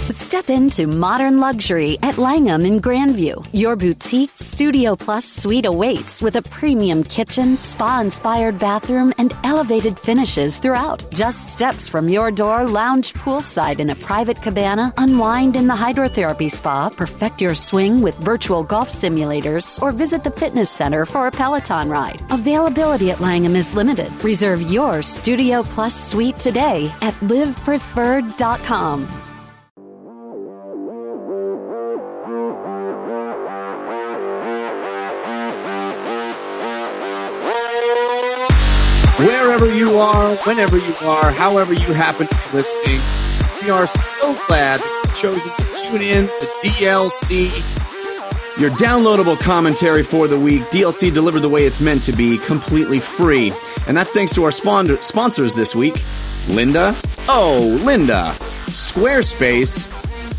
Step into modern luxury at Langham in Grandview. Your boutique Studio Plus suite awaits with a premium kitchen, spa-inspired bathroom, and elevated finishes throughout. Just steps from your door, lounge poolside in a private cabana, unwind in the hydrotherapy spa, perfect your swing with virtual golf simulators, or visit the fitness center for a Peloton ride. Availability at Langham is limited. Reserve your Studio Plus suite today at livepreferred.com. Wherever you are, whenever you are, however you happen to be listening, we are so glad that you've chosen to tune in to DLC, your downloadable commentary for the week. DLC delivered the way it's meant to be, completely free. And that's thanks to our sponsors this week, Lynda, Squarespace,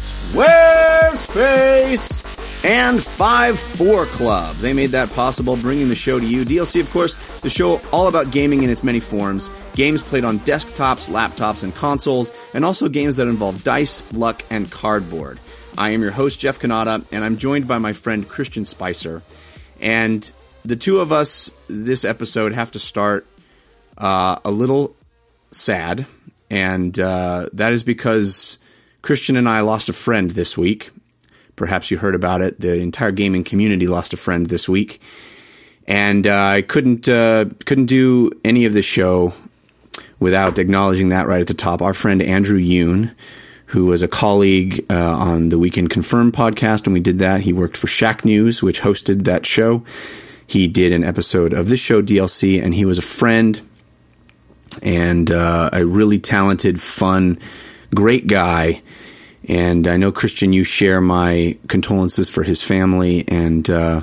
and 5-4 Club. They made that possible, bringing the show to you. DLC, of course, the show all about gaming in its many forms. Games played on desktops, laptops, and consoles, and also games that involve dice, luck, and cardboard. I am your host, Jeff Cannata, and I'm joined by my friend Christian Spicer. And the two of us this episode have to start a little sad, and that is because Christian and I lost a friend this week. Perhaps you heard about it. The entire gaming community lost a friend this week. And I couldn't do any of the show without acknowledging that right at the top. Our friend Andrew Yoon, who was a colleague on the Weekend Confirmed podcast, and we did that. He worked for Shack News, which hosted that show. He did an episode of this show, DLC, and he was a friend and a really talented, fun, great guy. And I know, Christian, you share my condolences for his family, and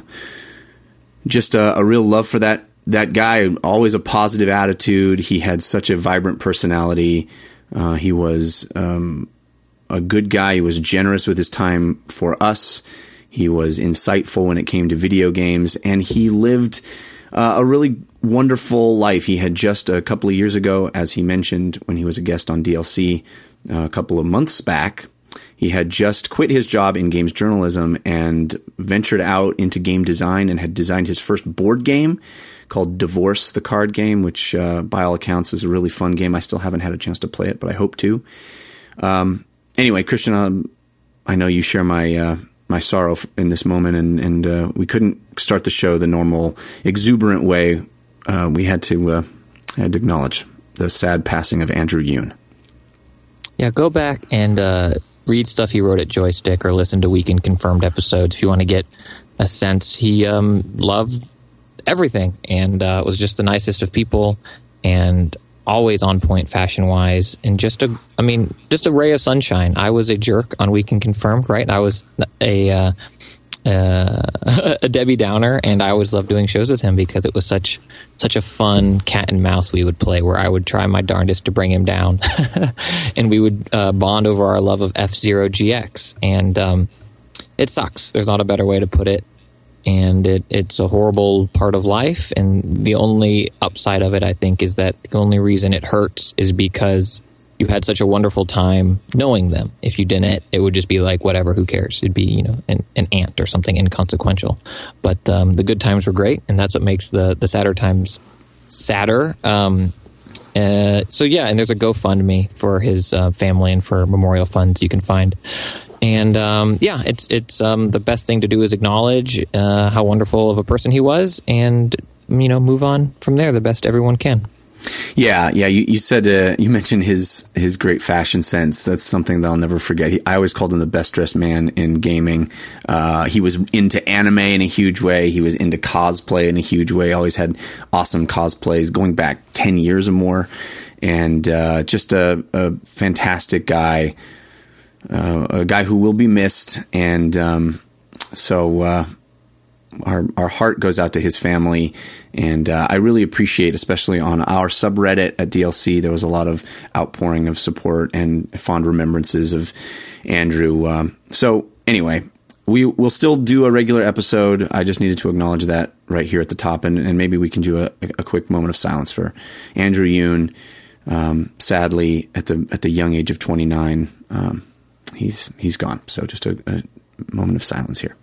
just a real love for that guy. Always a positive attitude. He had such a vibrant personality. He was a good guy. He was generous with his time for us. He was insightful when it came to video games, and he lived a really wonderful life. He had just a couple of years ago, as he mentioned when he was a guest on DLC a couple of months back, he had just quit his job in games journalism and ventured out into game design and had designed his first board game called Divorce, the card game, which by all accounts is a really fun game. I still haven't had a chance to play it, but I hope to. Anyway, Christian, I know you share my sorrow in this moment, and we couldn't start the show the normal exuberant way. We had to acknowledge the sad passing of Andrew Yoon. Yeah, go back and read stuff he wrote at Joystick or listen to Weekend Confirmed episodes if you want to get a sense. He loved everything and was just the nicest of people and always on point fashion-wise, and just a ray of sunshine. I was a jerk on Weekend Confirmed, right? I was a Debbie Downer, and I always loved doing shows with him because it was such a fun cat and mouse we would play, where I would try my darndest to bring him down, and we would bond over our love of F-Zero GX. And it sucks. There's not a better way to put it. And it's a horrible part of life. And the only upside of it, I think, is that the only reason it hurts is because you had such a wonderful time knowing them. If you didn't, it would just be like, whatever, who cares? It'd be, an ant or something inconsequential. But the good times were great, and that's what makes the sadder times sadder. And there's a GoFundMe for his family and for memorial funds you can find. And it's the best thing to do is acknowledge how wonderful of a person he was, and move on from there the best everyone can. Yeah. You said you mentioned his great fashion sense. That's something that I'll never forget. I always called him the best dressed man in gaming. He was into anime in a huge way. He was into cosplay in a huge way. Always had awesome cosplays going back 10 years or more, and just a fantastic guy. A guy who will be missed, and our heart goes out to his family, and I really appreciate, especially on our subreddit at DLC, there was a lot of outpouring of support and fond remembrances of Andrew. So anyway, we'll still do a regular episode. I just needed to acknowledge that right here at the top, and maybe we can do a quick moment of silence for Andrew Yoon, sadly at the young age of 29. he's gone. So just a moment of silence here.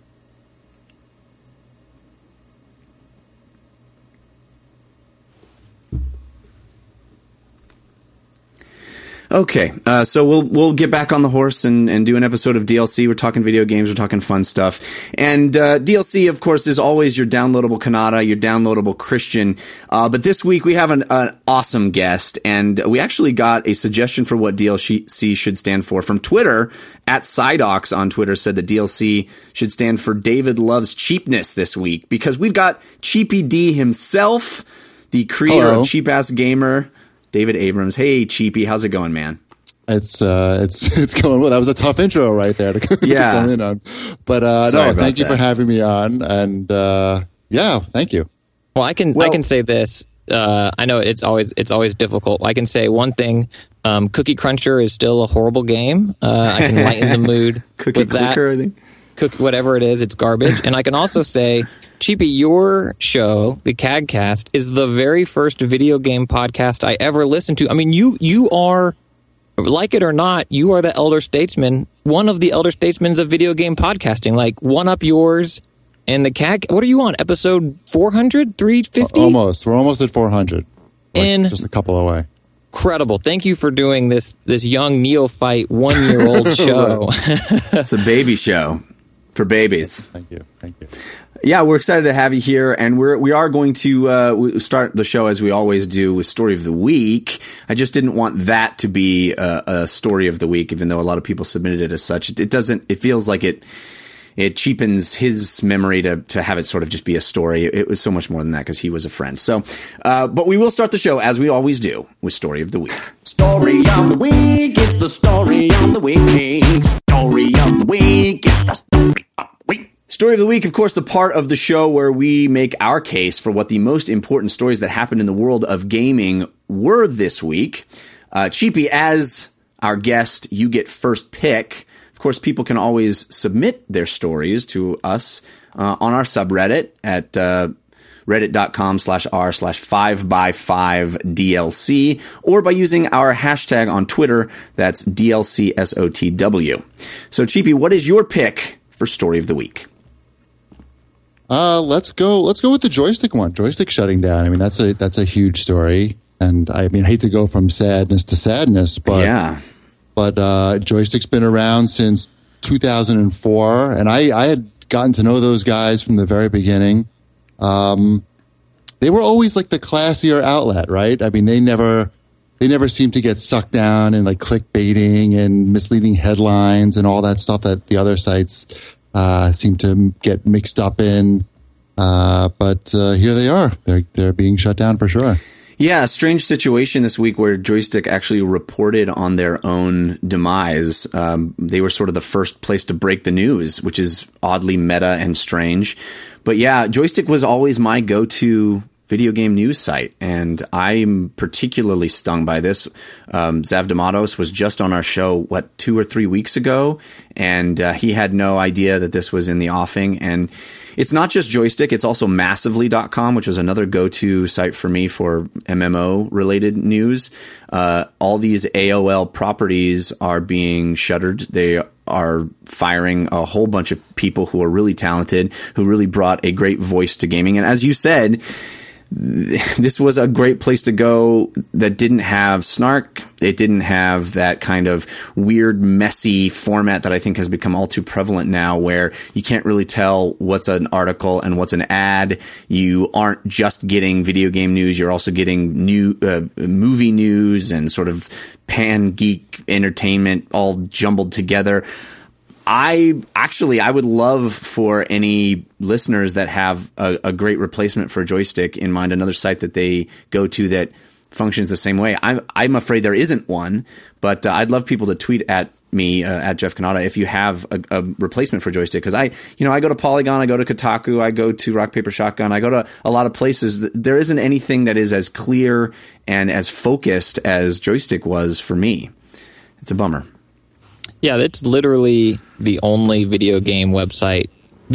Okay, so we'll get back on the horse and do an episode of DLC. We're talking video games, we're talking fun stuff. And DLC, of course, is always your downloadable Kanata, your downloadable Christian. But this week we have an awesome guest, and we actually got a suggestion for what DLC should stand for from Twitter. At Psydox on Twitter said that DLC should stand for David Loves Cheapness this week, because we've got Cheapy D himself, the creator of Cheap Ass Gamer, David Abrams. Hey, Cheapy, how's it going, man? It's going well. That was a tough intro right there to come in on. But thank you for having me on. And thank you. Well, I can say this. I know it's always difficult. I can say one thing. Cookie Cruncher is still a horrible game. I can lighten the mood Cookie with Clicker, that. I think. Whatever it is, it's garbage. And I can also say, Cheapy, your show, the CAGcast, is the very first video game podcast I ever listened to. I mean, you are, like it or not, you are the elder statesman, one of the elder statesmen of video game podcasting. Like, one up yours and the CAG. What are you on? Episode 400? 350? Almost. We're almost at 400. And just a couple away. Incredible. Thank you for doing this young neophyte 1-year-old show. It's a baby show for babies. Thank you. Yeah, we're excited to have you here, and we are going to start the show as we always do with Story of the Week. I just didn't want that to be a Story of the Week, even though a lot of people submitted it as such. It feels like it cheapens his memory to have it sort of just be a story. It was so much more than that because he was a friend. So, but we will start the show as we always do with Story of the Week. Story of the Week, it's the Story of the Week. Story of the Week, it's the Story of the Week. Story of the Week, of course, the part of the show where we make our case for what the most important stories that happened in the world of gaming were this week. Cheapy, as our guest, you get first pick. Of course, people can always submit their stories to us on our subreddit at reddit.com/r/5x5DLC, or by using our hashtag on Twitter. That's DLCSOTW. So, Cheapy, what is your pick for Story of the Week? Let's go with the joystick one. Joystick shutting down. I mean, that's a huge story, and I mean, I hate to go from sadness to sadness, but yeah. But Joystick's been around since 2004, and I had gotten to know those guys from the very beginning. They were always like the classier outlet, right? I mean, they never seemed to get sucked down in like clickbaiting and misleading headlines and all that stuff that the other sites seem to get mixed up in. But here they are. They're being shut down for sure. Yeah, a strange situation this week where Joystick actually reported on their own demise. They were sort of the first place to break the news, which is oddly meta and strange. But yeah, Joystick was always my go-to video game news site, and I'm particularly stung by this. Zav D'Amatos was just on our show, 2 or 3 weeks ago, and he had no idea that this was in the offing. And it's not just Joystick, it's also Massively.com, which was another go-to site for me for MMO-related news. All these AOL properties are being shuttered. They are firing a whole bunch of people who are really talented, who really brought a great voice to gaming. And as you said, this was a great place to go that didn't have snark. It didn't have that kind of weird, messy format that I think has become all too prevalent now, where you can't really tell what's an article and what's an ad. You aren't just getting video game news. You're also getting new movie news and sort of pan-geek entertainment all jumbled together. I would love for any listeners that have a great replacement for Joystick in mind, another site that they go to that functions the same way. I'm afraid there isn't one, but I'd love people to tweet at me, at Jeff Kanata, if you have a replacement for Joystick. Because I go to Polygon, I go to Kotaku, I go to Rock, Paper, Shotgun, I go to a lot of places. There isn't anything that is as clear and as focused as Joystick was for me. It's a bummer. Yeah, it's literally the only video game, dedicated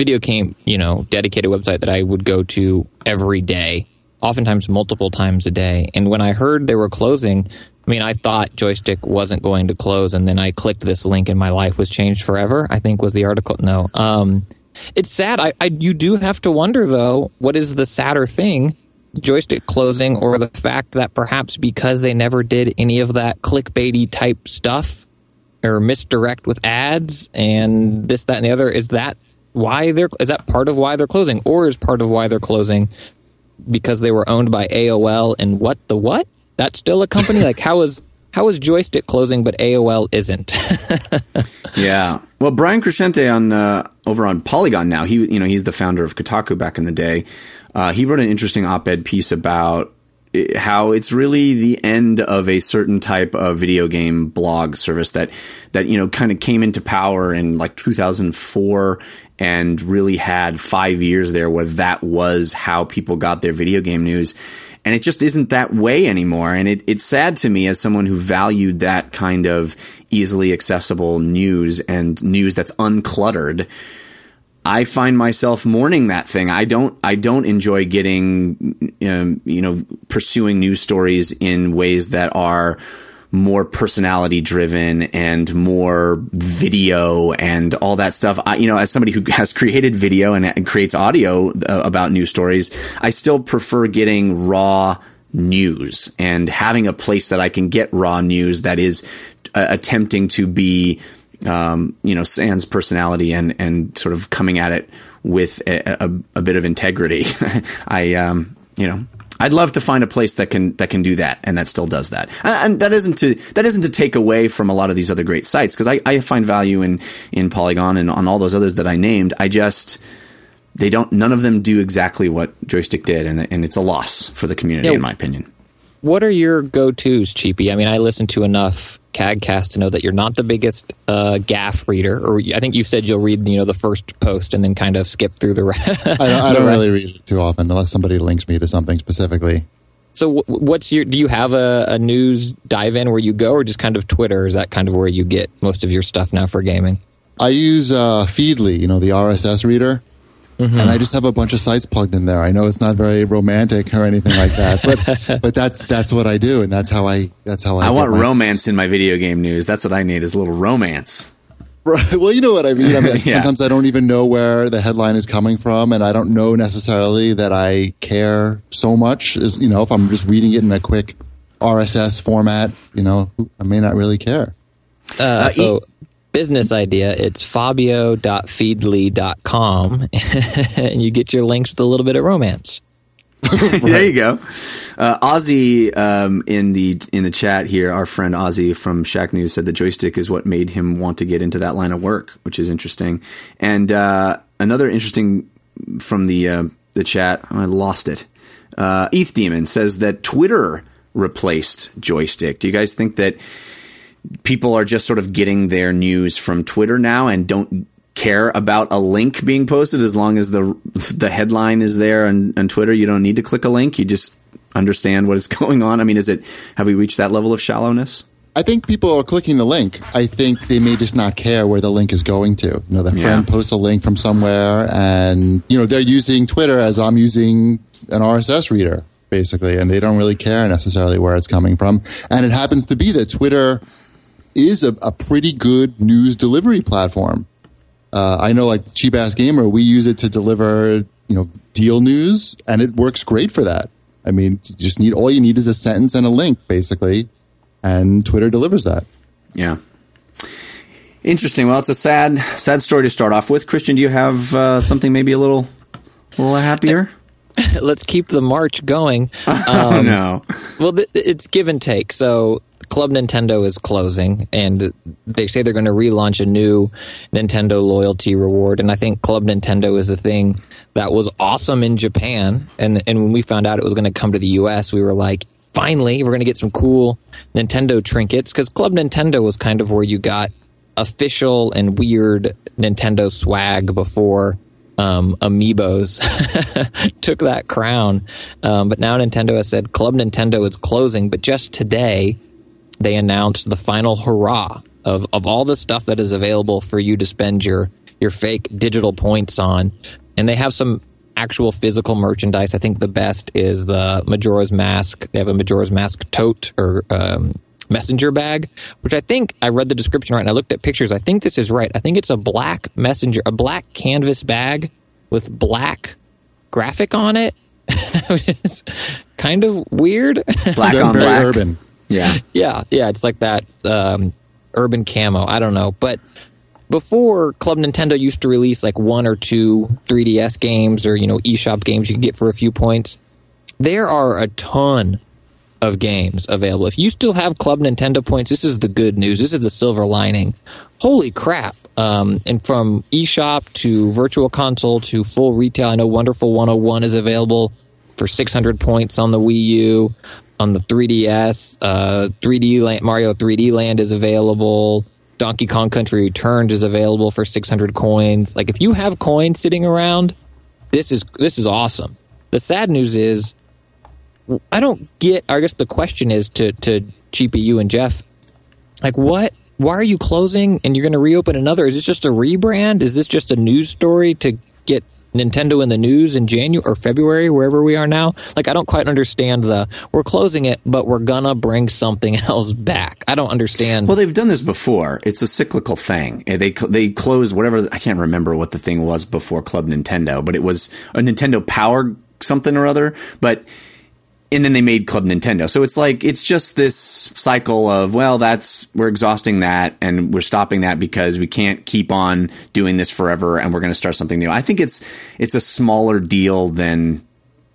website that I would go to every day, oftentimes multiple times a day. And when I heard they were closing, I mean, I thought Joystick wasn't going to close, and then I clicked this link and my life was changed forever, I think was the article. No. It's sad. You do have to wonder, though, what is the sadder thing? Joystick closing, or the fact that perhaps because they never did any of that clickbaity type stuff or misdirect with ads and this, that, and the other, is that part of why they're closing, or is part of why they're closing because they were owned by AOL and what? That's still a company? Like, how is Joystick closing but AOL isn't? Yeah. Well, Brian Crescente over on Polygon now, he's the founder of Kotaku back in the day. He wrote an interesting op-ed piece about how it's really the end of a certain type of video game blog service that kind of came into power in like 2004 and really had 5 years there where that was how people got their video game news. And it just isn't that way anymore. And it's sad to me as someone who valued that kind of easily accessible news and news that's uncluttered. I find myself mourning that thing. I don't enjoy getting, pursuing news stories in ways that are more personality driven and more video and all that stuff. As somebody who has created video and creates audio about news stories, I still prefer getting raw news and having a place that I can get raw news that is attempting to be, sans personality and sort of coming at it with a bit of integrity. I'd love to find a place that can do that and that still does that. And that isn't to take away from a lot of these other great sites, because I find value in Polygon and on all those others that I named. None of them do exactly what Joystick did, and it's a loss for the community, in my opinion. What are your go-tos, Cheapy? I mean, I listen to enough CAGcast to know that you're not the biggest GAF reader, or I think you said you'll read the first post and then kind of skip through the rest. I don't really read it too often unless somebody links me to something specifically. So do you have a news dive-in where you go, or just kind of Twitter? Is that kind of where you get most of your stuff now for gaming? I use Feedly, the RSS reader. Mm-hmm. And I just have a bunch of sites plugged in there. I know it's not very romantic or anything like that, but that's what I do, and that's how I want romance in my video game news. That's what I need, is a little romance. Right. Well, you know what I mean. Sometimes I don't even know where the headline is coming from, and I don't know necessarily that I care so much as if I'm just reading it in a quick RSS format. I may not really care. Business idea, it's fabio.feedly.com and you get your links with a little bit of romance. There you go. Ozzy in the chat here, our friend Ozzy from Shack News said the Joystick is what made him want to get into that line of work, which is interesting. And another interesting from the chat, I lost it. ETH Demon says that Twitter replaced Joystick. Do you guys think that people are just sort of getting their news from Twitter now and don't care about a link being posted as long as the headline is there on Twitter? You don't need to click a link. You just understand what is going on. I mean, have we reached that level of shallowness? I think people are clicking the link. I think they may just not care where the link is going to. Their friend posts a link from somewhere and, they're using Twitter as I'm using an RSS reader, basically, and they don't really care necessarily where it's coming from. And it happens to be that Twitter is a pretty good news delivery platform. I know, like Cheap Ass Gamer, we use it to deliver, deal news, and it works great for that. I mean, all you need is a sentence and a link, basically, and Twitter delivers that. Yeah. Interesting. Well, it's a sad story to start off with. Christian, do you have something maybe a little happier? Let's keep the march going. No. Well, it's give and take. So Club Nintendo is closing, and they say they're going to relaunch a new Nintendo loyalty reward. And I think Club Nintendo is a thing that was awesome in Japan. And when we found out it was going to come to the U.S., we were like, finally, we're going to get some cool Nintendo trinkets. Because Club Nintendo was kind of where you got official and weird Nintendo swag before Amiibos took that crown. But now Nintendo has said Club Nintendo is closing. But just today, they announced the final hurrah of all the stuff that is available for you to spend your fake digital points on. And they have some actual physical merchandise. I think the best is the Majora's Mask. They have a Majora's Mask tote or messenger bag, which I think I read the description right and I looked at pictures. I think this is right. I think it's a black black canvas bag with black graphic on it. It's kind of weird. Black They're on very black. urban. Yeah. Yeah. It's like that urban camo. I don't know. But before, Club Nintendo used to release like 1 or 2 3DS games or, eShop games you could get for a few points. There are a ton of games available. If you still have Club Nintendo points, this is the good news. This is the silver lining. Holy crap. And from eShop to Virtual Console to full retail, I know Wonderful 101 is available for 600 points on the Wii U. On the 3DS, Mario 3D Land is available. Donkey Kong Country Returns is available for 600 coins. Like, if you have coins sitting around, this is awesome. The sad news is, I guess the question is to Cheapy, you and Jeff, like, why are you closing and you're going to reopen another? Is this just a rebrand? Is this just a news story to get Nintendo in the news in January or February, wherever we are now? Like, I don't quite understand we're closing it, but we're gonna bring something else back. I don't understand. Well, they've done this before. It's a cyclical thing. They closed whatever, I can't remember what the thing was before Club Nintendo, but it was a Nintendo Power something or other, and then they made Club Nintendo. So it's just this cycle of, well, we're exhausting that and we're stopping that because we can't keep on doing this forever and we're going to start something new. I think it's a smaller deal than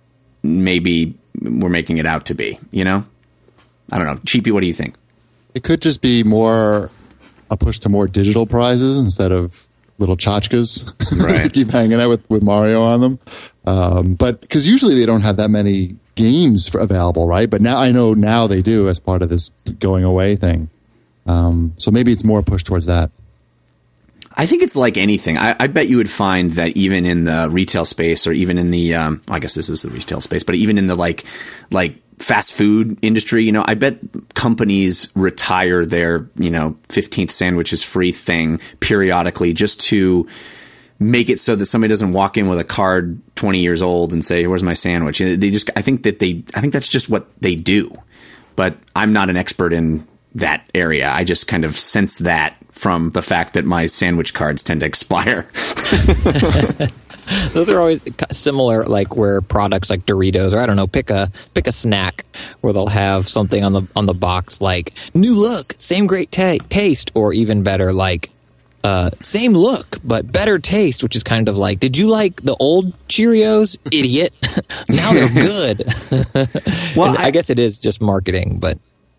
maybe we're making it out to be, I don't know. Cheapy, what do you think? It could just be more a push to more digital prizes instead of little tchotchkes. Right. Keep hanging out with Mario on them. But because usually they don't have that many games available, right? But now they do as part of this going away thing. So maybe it's more pushed towards that. I think it's like anything. I bet you would find that even in the retail space, or even in the, I guess this is the retail space, but even in the like fast food industry, I bet companies retire their, 15th sandwich is free thing periodically just to make it so that somebody doesn't walk in with a card 20 years old and say, "Where's my sandwich?" I think that's just what they do. But I'm not an expert in that area. I just kind of sense that from the fact that my sandwich cards tend to expire. Those are always similar, like where products like Doritos, or I don't know, pick a snack where they'll have something on the box like new look, same great taste, or even better, like same look but better taste, which is kind of like, did you like the old Cheerios, idiot? Now they're good. Well, I guess it is just marketing, but.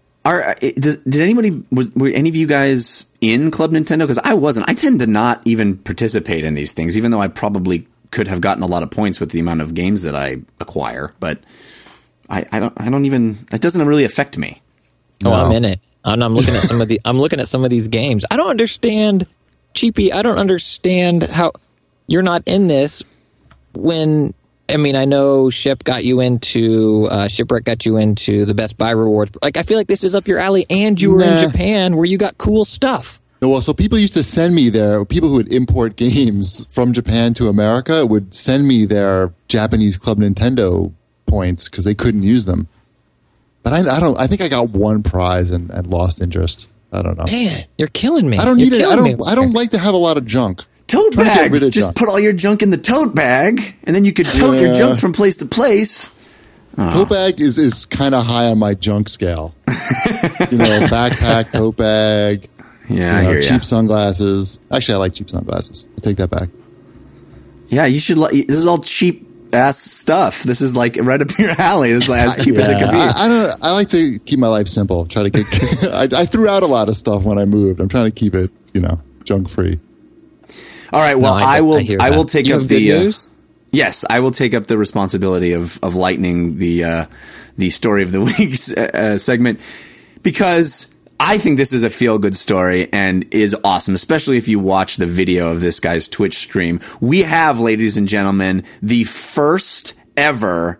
Did were any of you guys in Club Nintendo? Because I wasn't. I tend to not even participate in these things, even though I probably could have gotten a lot of points with the amount of games that I acquire. But I don't even. It doesn't really affect me. No. Oh, I'm in it. I'm looking at some of these games. I don't understand, Cheapy. I don't understand how you're not in this when. I mean, I know Shipwreck got you into the Best Buy rewards. Like, I feel like this is up your alley, and you were in Japan where you got cool stuff. Well, so people used to send me people who would import games from Japan to America would send me their Japanese Club Nintendo points because they couldn't use them. But I think I got one prize and lost interest. I don't know. Man, you're killing me. I don't need it. I don't like to have a lot of junk. Tote bags. Just put all your junk in the tote bag, and then you could tote your junk from place to place. Tote bag is kind of high on my junk scale. Backpack, tote bag. Yeah, I hear cheap ya. Sunglasses. Actually, I like cheap sunglasses. I take that back. Yeah, you should. This is all cheap ass stuff. This is like right up your alley. This is like as cheap as it can be. I like to keep my life simple. Try to get. I threw out a lot of stuff when I moved. I'm trying to keep it, junk free. All right. Well, no, I will take up the news. Yes, I will take up the responsibility of lightening the story of the week segment, because I think this is a feel good story and is awesome, especially if you watch the video of this guy's Twitch stream. We have, ladies and gentlemen, the first ever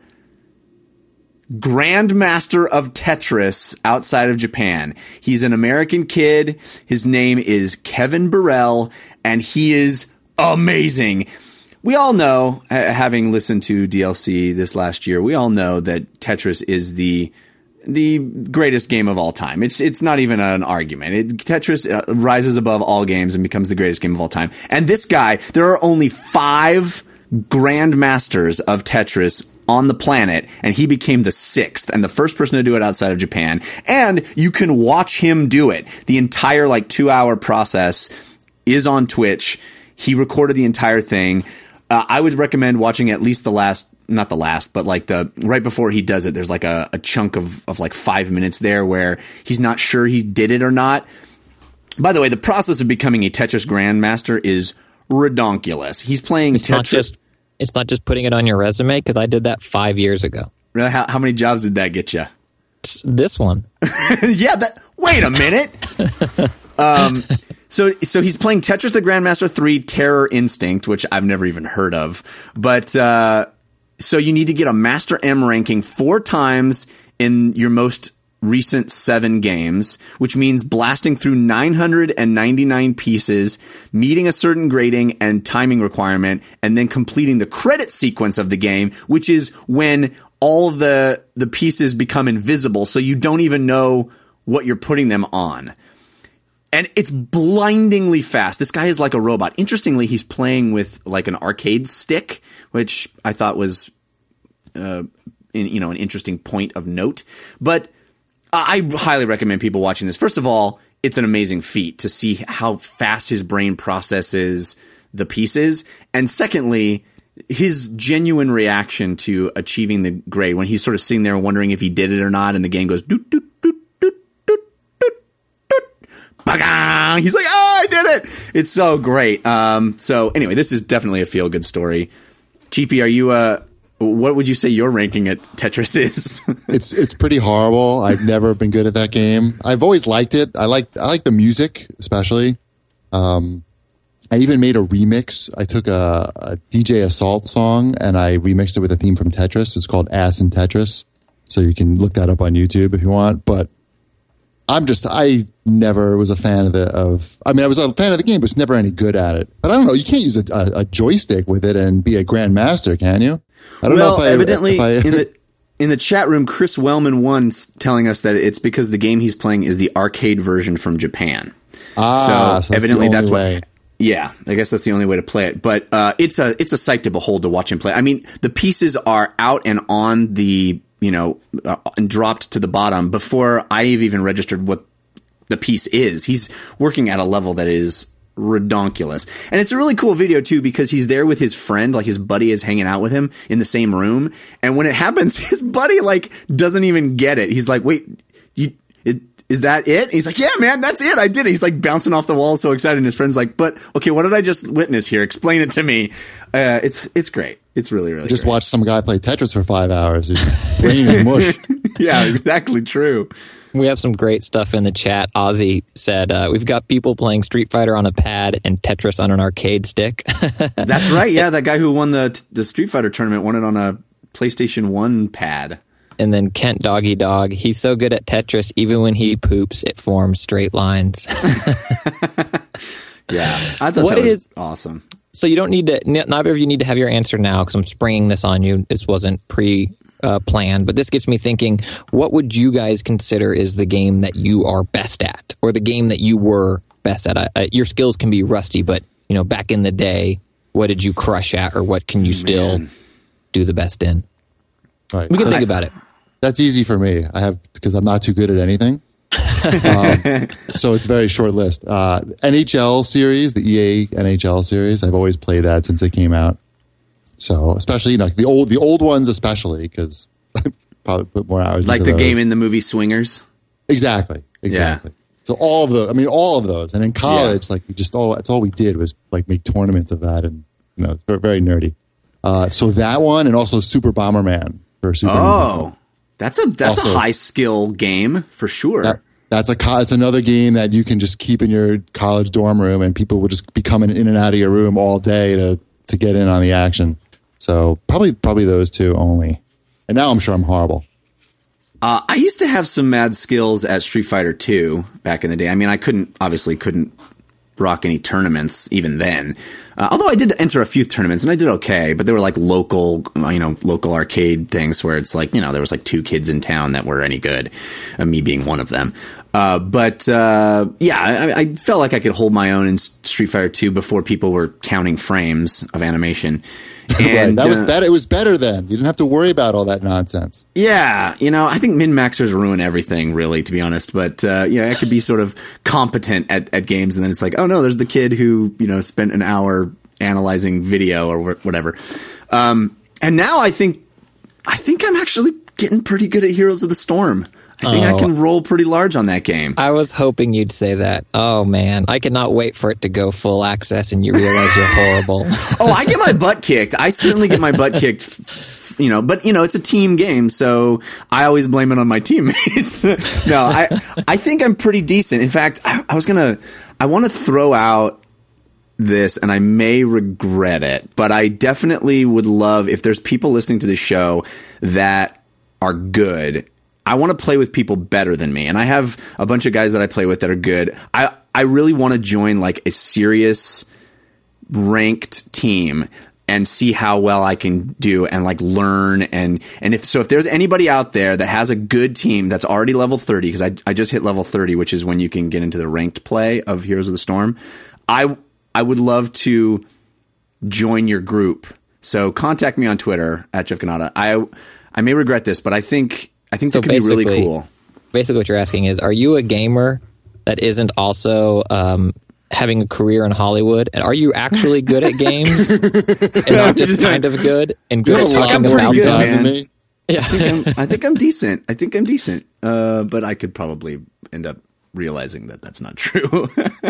Grandmaster of Tetris outside of Japan. He's an American kid. His name is Kevin Burrell, and he is amazing. We all know, having listened to DLC this last year, we all know that Tetris is the the greatest game of all time. It's not even an argument. Tetris rises above all games and becomes the greatest game of all time. And this guy, there are only 5 grandmasters of Tetris on the planet, and he became the 6th and the first person to do it outside of Japan. And you can watch him do it. The entire 2-hour process is on Twitch. He recorded the entire thing. I would recommend watching at least not the last, but the right before he does it, there's a chunk of 5 minutes there where he's not sure he did it or not. By the way, the process of becoming a Tetris grandmaster is redonkulous. He's playing Tetris. It's not just putting it on your resume, because I did that 5 years ago. Really? How many jobs did that get you? This one. Yeah. Wait a minute. So he's playing Tetris the Grandmaster 3 Terror Instinct, which I've never even heard of. But so you need to get a Master M ranking 4 times in your most recent 7 games, which means blasting through 999 pieces, meeting a certain grading and timing requirement, and then completing the credit sequence of the game, which is when all the pieces become invisible, so you don't even know what you're putting them on. And it's blindingly fast. This guy is like a robot. Interestingly, he's playing with an arcade stick, which I thought was an interesting point of note. But I highly recommend people watching this. First of all, it's an amazing feat to see how fast his brain processes the pieces. And secondly, his genuine reaction to achieving the grade when he's sort of sitting there wondering if he did it or not, and the game goes doot, doot, doot, doot, doot, doot, doot, ba-gang! He's like, oh, I did it! It's so great. So anyway, this is definitely a feel-good story. GP, are you what would you say your ranking at Tetris is? It's pretty horrible. I've never been good at that game. I've always liked it. I like the music, especially. I even made a remix. I took a DJ Assault song and I remixed it with a theme from Tetris. It's called Ass in Tetris. So you can look that up on YouTube if you want. But I never was a fan I was a fan of the game, but was never any good at it. But I don't know. You can't use a joystick with it and be a grandmaster, can you? I don't know if evidently in the chat room, Chris Wellman one's telling us that it's because the game he's playing is the arcade version from Japan. So evidently that's why. Yeah, I guess that's the only way to play it. But it's a sight to behold to watch him play. I mean, the pieces are out and on the and dropped to the bottom before I've even registered what the piece is. He's working at a level that is redonkulous. And it's a really cool video too, because he's there with his friend, his buddy is hanging out with him in the same room. And when it happens, his buddy doesn't even get it. He's like, wait, is that it? And he's like, yeah, man, that's it. I did it. He's bouncing off the wall, so excited. And his friend's like, but okay, what did I just witness here? Explain it to me. It's great. It's really, really just great. Watch some guy play Tetris for 5 hours. His brain is mush. Yeah, exactly true. We have some great stuff in the chat. Ozzy said, we've got people playing Street Fighter on a pad and Tetris on an arcade stick. That's right. Yeah, that guy who won the Street Fighter tournament won it on a PlayStation 1 pad. And then Kent Doggy Dog, he's so good at Tetris, even when he poops, it forms straight lines. Yeah, I thought that was awesome. So you don't need to, neither of you need to have your answer now, because I'm springing this on you. This wasn't planned, but this gets me thinking, what would you guys consider is the game that you are best at, or the game that you were best at? Your skills can be rusty, but back in the day, what did you crush at, or what can you still do the best in? Right. We can think about it. That's easy for me. Because I'm not too good at anything. So it's a very short list. NHL series, the EA NHL series, I've always played that since it came out. So especially the old ones, especially because I probably put more hours. Like into the those. game in the movie Swingers. Exactly. Yeah. So all of those, and in college, that's all we did was make tournaments of that, and it's very, very nerdy. So that one, and also Super Bomberman for Super. Oh, that's a high skill game for sure. It's another game that you can just keep in your college dorm room, and people will just be coming in and out of your room all day to get in on the action. So probably those two only. And now I'm sure I'm horrible. I used to have some mad skills at Street Fighter 2 back in the day. I mean, I couldn't rock any tournaments even then. Although I did enter a few tournaments and I did okay, but they were like local arcade things where it's like, there was like 2 kids in town that were any good, me being one of them. I felt like I could hold my own in Street Fighter 2 before people were counting frames of animation. And that was better. It was better then. You didn't have to worry about all that nonsense. Yeah, I think min-maxers ruin everything, really, to be honest. But I could be sort of competent at games, and then it's like, oh no, there's the kid who spent an hour analyzing video or whatever. And now I think I'm actually getting pretty good at Heroes of the Storm. I think I can roll pretty large on that game. I was hoping you'd say that. Oh, man. I cannot wait for it to go full access and you realize you're horrible. I get my butt kicked. I certainly get my butt kicked, but, it's a team game, so I always blame it on my teammates. No, I think I'm pretty decent. In fact, I want to throw out this, and I may regret it, but I definitely would love if there's people listening to the show that are good. I want to play with people better than me. And I have a bunch of guys that I play with that are good. I really want to join like a serious ranked team and see how well I can do and like learn. And if there's anybody out there that has a good team that's already level 30, because I just hit level 30, which is when you can get into the ranked play of Heroes of the Storm. I would love to join your group. So contact me on Twitter at Jeff Ganata. I may regret this, but I think that could be really cool. Basically, what you're asking is, are you a gamer that isn't also having a career in Hollywood? And are you actually good at games and not just kind of good and good at talking about them? Yeah. I think I'm decent. But I could probably end up realizing that that's not true.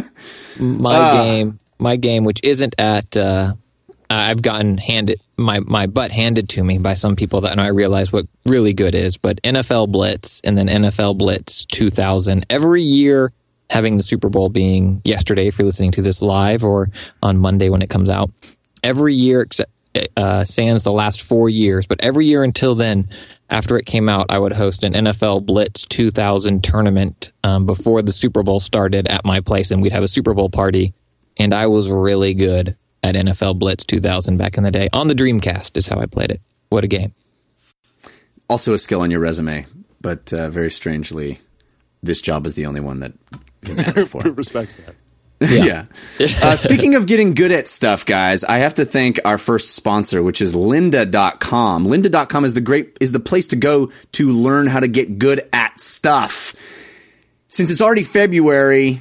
My game, which isn't at... I've gotten my butt handed to me by some people and I realize what really good is, but NFL Blitz and then NFL Blitz 2000 every year, having the Super Bowl being yesterday if you're listening to this live or on Monday when it comes out. Every year, except sans the last 4 years, but every year until then, after it came out, I would host an NFL Blitz 2000 tournament before the Super Bowl started at my place, and we'd have a Super Bowl party, and I was really good at NFL Blitz 2000 back in the day. On the Dreamcast is how I played it. What a game. Also a skill on your resume, but very strangely, this job is the only one that respects that. Yeah. Speaking of getting good at stuff, guys, I have to thank our first sponsor, which is lynda.com. Lynda.com is the place to go to learn how to get good at stuff. Since it's already February,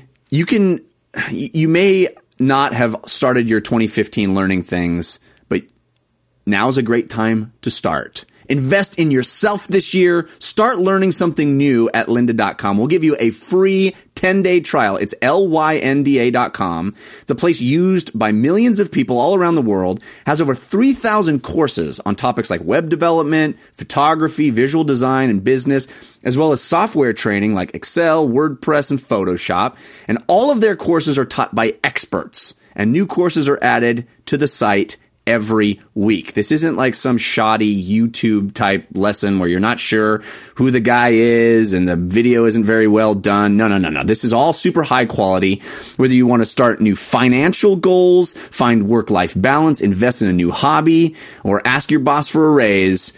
you may not have started your 2015 learning things, but now's a great time to start. Invest in yourself this year. Start learning something new at lynda.com. We'll give you a free 10-day trial. It's lynda.com. The place used by millions of people all around the world, has over 3,000 courses on topics like web development, photography, visual design, and business, as well as software training like Excel, WordPress, and Photoshop. And all of their courses are taught by experts, and new courses are added to the site every week. This isn't like some shoddy YouTube type lesson where you're not sure who the guy is and the video isn't very well done. No. This is all super high quality. Whether you want to start new financial goals, find work-life balance, invest in a new hobby, or ask your boss for a raise,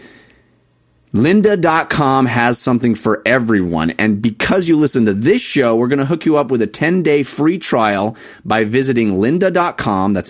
lynda.com has something for everyone. And because you listen to this show, we're going to hook you up with a 10-day free trial by visiting lynda.com. That's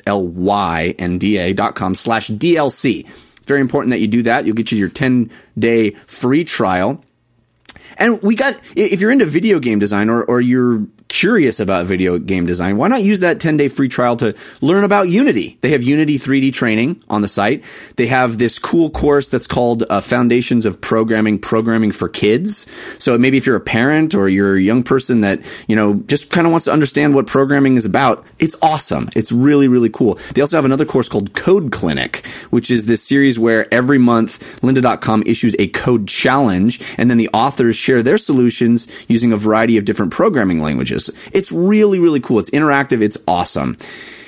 lynda.com/DLC. It's very important that you do that. You'll get your 10-day free trial. And if you're into video game design or you're curious about video game design, why not use that 10-day free trial to learn about Unity? They have Unity 3D training on the site. They have this cool course that's called Foundations of Programming for Kids. So maybe if you're a parent or you're a young person that, just kind of wants to understand what programming is about, it's awesome. It's really, really cool. They also have another course called Code Clinic, which is this series where every month lynda.com issues a code challenge, and then the authors share their solutions using a variety of different programming languages. It's really, really cool. It's interactive. It's awesome.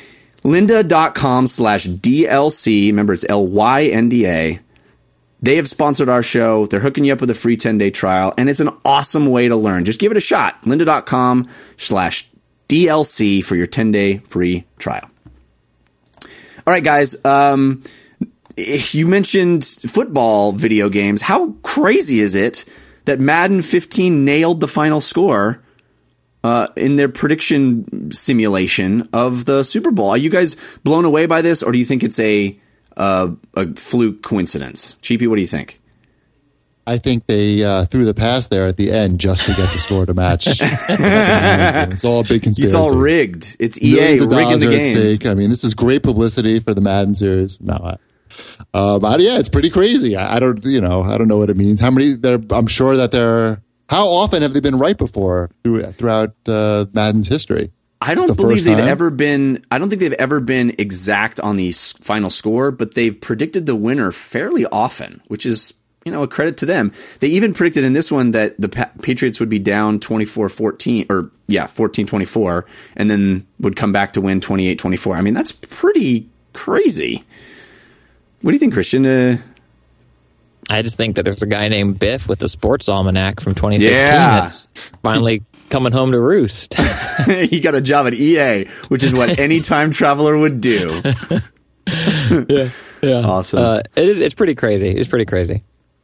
lynda.com/DLC. Remember, it's LYNDA. They have sponsored our show. They're hooking you up with a free 10-day trial, and it's an awesome way to learn. Just give it a shot. lynda.com/DLC. DLC for your 10-day free trial. All right, guys. You mentioned football video games. How crazy is it that Madden 15 nailed the final score in their prediction simulation of the Super Bowl? Are you guys blown away by this, or do you think it's a fluke coincidence? Cheapy, what do you think? I think they threw the pass there at the end just to get the score to match. It's all a big conspiracy. It's all rigged. It's EA Millions of rigging dollars the are at game. stake. I mean, this is great publicity for the Madden series. No, but yeah, it's pretty crazy. I don't know what it means. How many there? I'm sure that there. How often have they been right before throughout Madden's history? I don't believe they've ever been. I don't think they've ever been exact on the final score, but they've predicted the winner fairly often, which is, a credit to them. They even predicted in this one that the Patriots would be down 24-14 or 14-24 and then would come back to win 28-24. I mean, that's pretty crazy. What do you think, Christian? I just think that there's a guy named Biff with the Sports Almanac from 2015 that's finally coming home to roost. He got a job at EA, which is what any time traveler would do. Yeah. Awesome. It's pretty crazy. It's pretty crazy.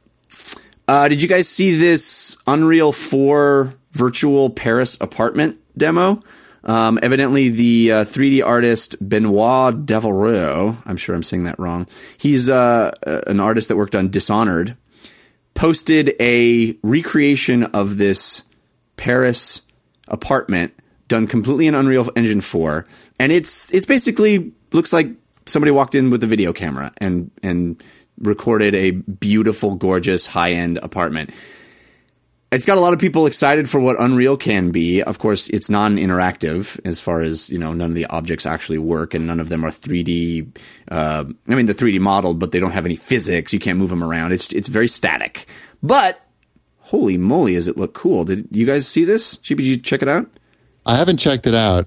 Did you guys see this Unreal 4 virtual Paris apartment demo? Evidently, the 3D artist Benoit Devereaux, I'm sure I'm saying that wrong, he's an artist that worked on Dishonored, posted a recreation of this Paris apartment done completely in Unreal Engine 4. And it's basically looks like somebody walked in with a video camera and recorded a beautiful, gorgeous, high-end apartment. It's got a lot of people excited for what Unreal can be. Of course, it's non-interactive as far as, none of the objects actually work and none of them are 3D. They're 3D modeled, but they don't have any physics. You can't move them around. It's very static. But holy moly, does it look cool. Did you guys see this? Did you check it out? I haven't checked it out.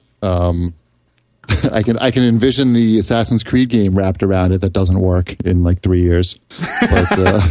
I can envision the Assassin's Creed game wrapped around it that doesn't work in like 3 years. But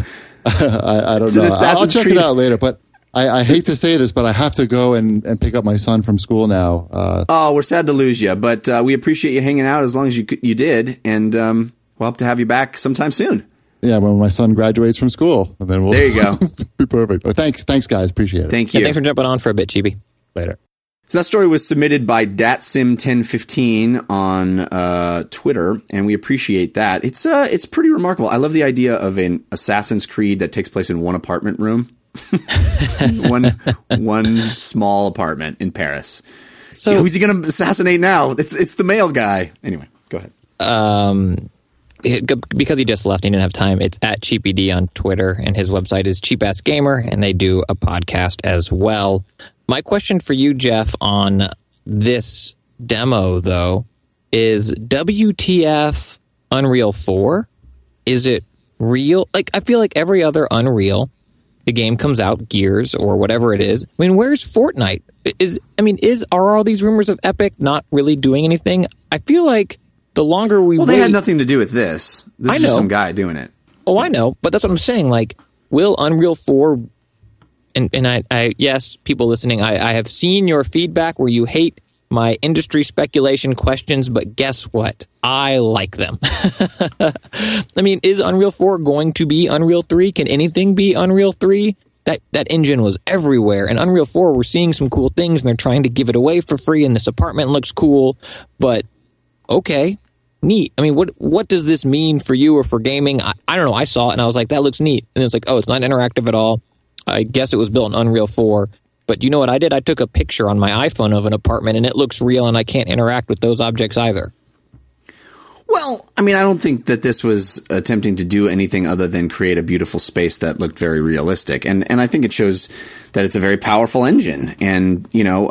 I don't know. I'll check it out later. But I hate to say this, but I have to go and pick up my son from school now. We're sad to lose you, but we appreciate you hanging out as long as you did, and we'll hope to have you back sometime soon. Yeah, when my son graduates from school, and then there you go. Be perfect. Well, thanks, guys. Appreciate it. Thank you. Thanks for jumping on for a bit, Chibi. Later. So that story was submitted by DatSim1015 on Twitter, and we appreciate that. It's pretty remarkable. I love the idea of an Assassin's Creed that takes place in one apartment room. one small apartment in Paris. So who's he going to assassinate now? It's the male guy. Anyway, go ahead. Because he just left, he didn't have time. It's at CheapyD on Twitter, and his website is Cheap Ass Gamer, and they do a podcast as well. My question for you, Jeff, on this demo, though, is WTF Unreal 4? Is it real? Like, I feel like every other Unreal, the game comes out, Gears or whatever it is. I mean, where's Fortnite? Are all these rumors of Epic not really doing anything? I feel like the longer we wait... they had nothing to do with this. This is just some guy doing it. Oh, I know, but that's what I'm saying. Like, will Unreal 4... And I yes, people listening, I have seen your feedback where you hate my industry speculation questions, but guess what? I like them. I mean, is Unreal 4 going to be Unreal 3? Can anything be Unreal 3? That engine was everywhere. And Unreal 4, we're seeing some cool things, and they're trying to give it away for free, and this apartment looks cool. But, okay, neat. I mean, what does this mean for you or for gaming? I don't know. I saw it, and I was like, that looks neat. And it's like, oh, it's not interactive at all. I guess it was built in Unreal 4. But you know what I did? I took a picture on my iPhone of an apartment, and it looks real, and I can't interact with those objects either. Well, I mean, I don't think that this was attempting to do anything other than create a beautiful space that looked very realistic. And I think it shows that it's a very powerful engine. And,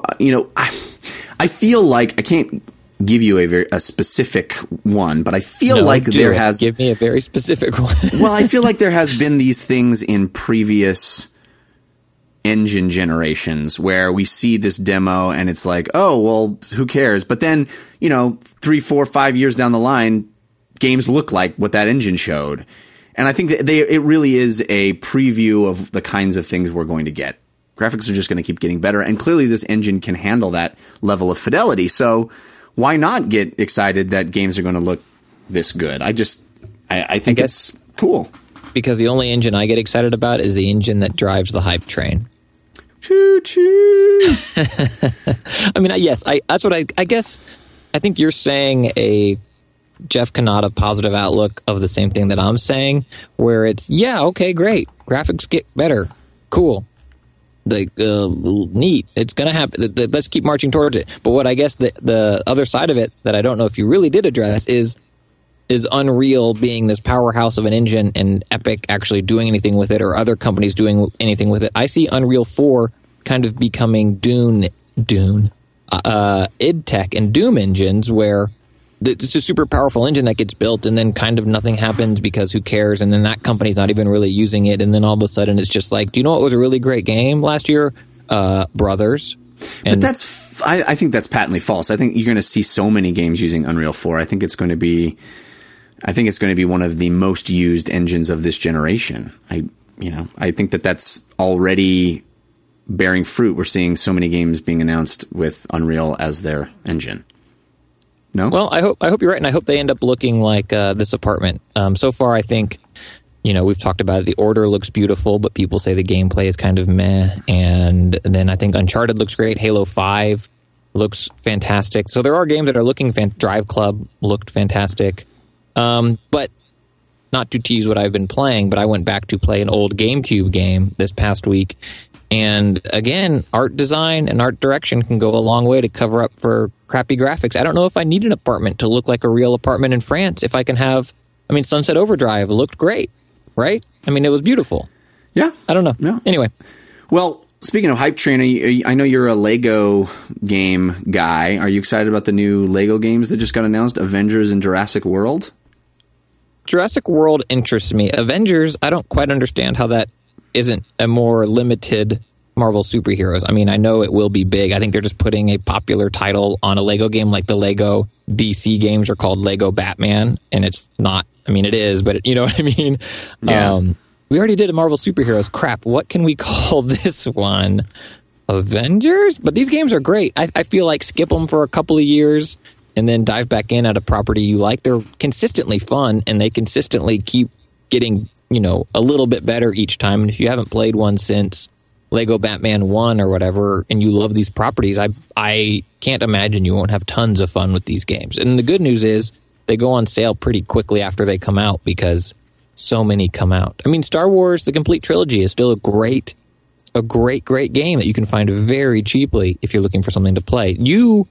I feel like I can't give you a specific one, but I feel give me a very specific one. Well, I feel like there has been these things in previous engine generations where we see this demo and it's like, oh, well, who cares? But then, 3, 4, 5 years down the line, games look like what that engine showed. And I think that it really is a preview of the kinds of things we're going to get Graphics are just going to keep getting better, and clearly this engine can handle that level of fidelity. So why not get excited that games are going to look this good? I think it's cool. Because the only engine I get excited about is the engine that drives the hype train. Choo choo. I mean, yes, that's what I guess. I think you're saying a Jeff Kanata positive outlook of the same thing that I'm saying, where it's, yeah, okay, great. Graphics get better. Cool. Neat. It's going to happen. Let's keep marching towards it. But what I guess the other side of it that I don't know if you really did address is Unreal being this powerhouse of an engine and Epic actually doing anything with it, or other companies doing anything with it. I see Unreal 4 kind of becoming Dune, id Tech and Doom engines, where it's a super powerful engine that gets built and then kind of nothing happens because who cares? And then that company's not even really using it. And then all of a sudden it's just like, do you know what was a really great game last year? Brothers. And but I think that's patently false. I think you're going to see so many games using Unreal 4. I think it's going to be one of the most used engines of this generation. I think that's already bearing fruit. We're seeing so many games being announced with Unreal as their engine. No? Well, I hope you're right, and I hope they end up looking like this apartment. So far, I think, we've talked about it. The Order looks beautiful, but people say the gameplay is kind of meh. And then I think Uncharted looks great. Halo 5 looks fantastic. So there are games that are looking Drive Club looked fantastic. But not to tease what I've been playing, but I went back to play an old GameCube game this past week. And again, art design and art direction can go a long way to cover up for crappy graphics. I don't know if I need an apartment to look like a real apartment in France. If I can have, Sunset Overdrive looked great, right? It was beautiful. Yeah. I don't know. No. Anyway. Well, speaking of hype train, I know you're a Lego game guy. Are you excited about the new Lego games that just got announced? Avengers and Jurassic World? Jurassic World interests me. Avengers, I don't quite understand how that isn't a more limited Marvel superheroes. I know it will be big. I think they're just putting a popular title on a Lego game, like the Lego DC games are called Lego Batman, and it's not. It is, but you know what I mean? Yeah. We already did a Marvel superheroes. Crap, what can we call this one? Avengers? But these games are great. I feel like skip them for a couple of years and then dive back in at a property you like. They're consistently fun, and they consistently keep getting a little bit better each time. And if you haven't played one since Lego Batman 1 or whatever, and you love these properties, I can't imagine you won't have tons of fun with these games. And the good news is they go on sale pretty quickly after they come out because so many come out. Star Wars, the complete trilogy, is still a great game that you can find very cheaply if you're looking for something to play. You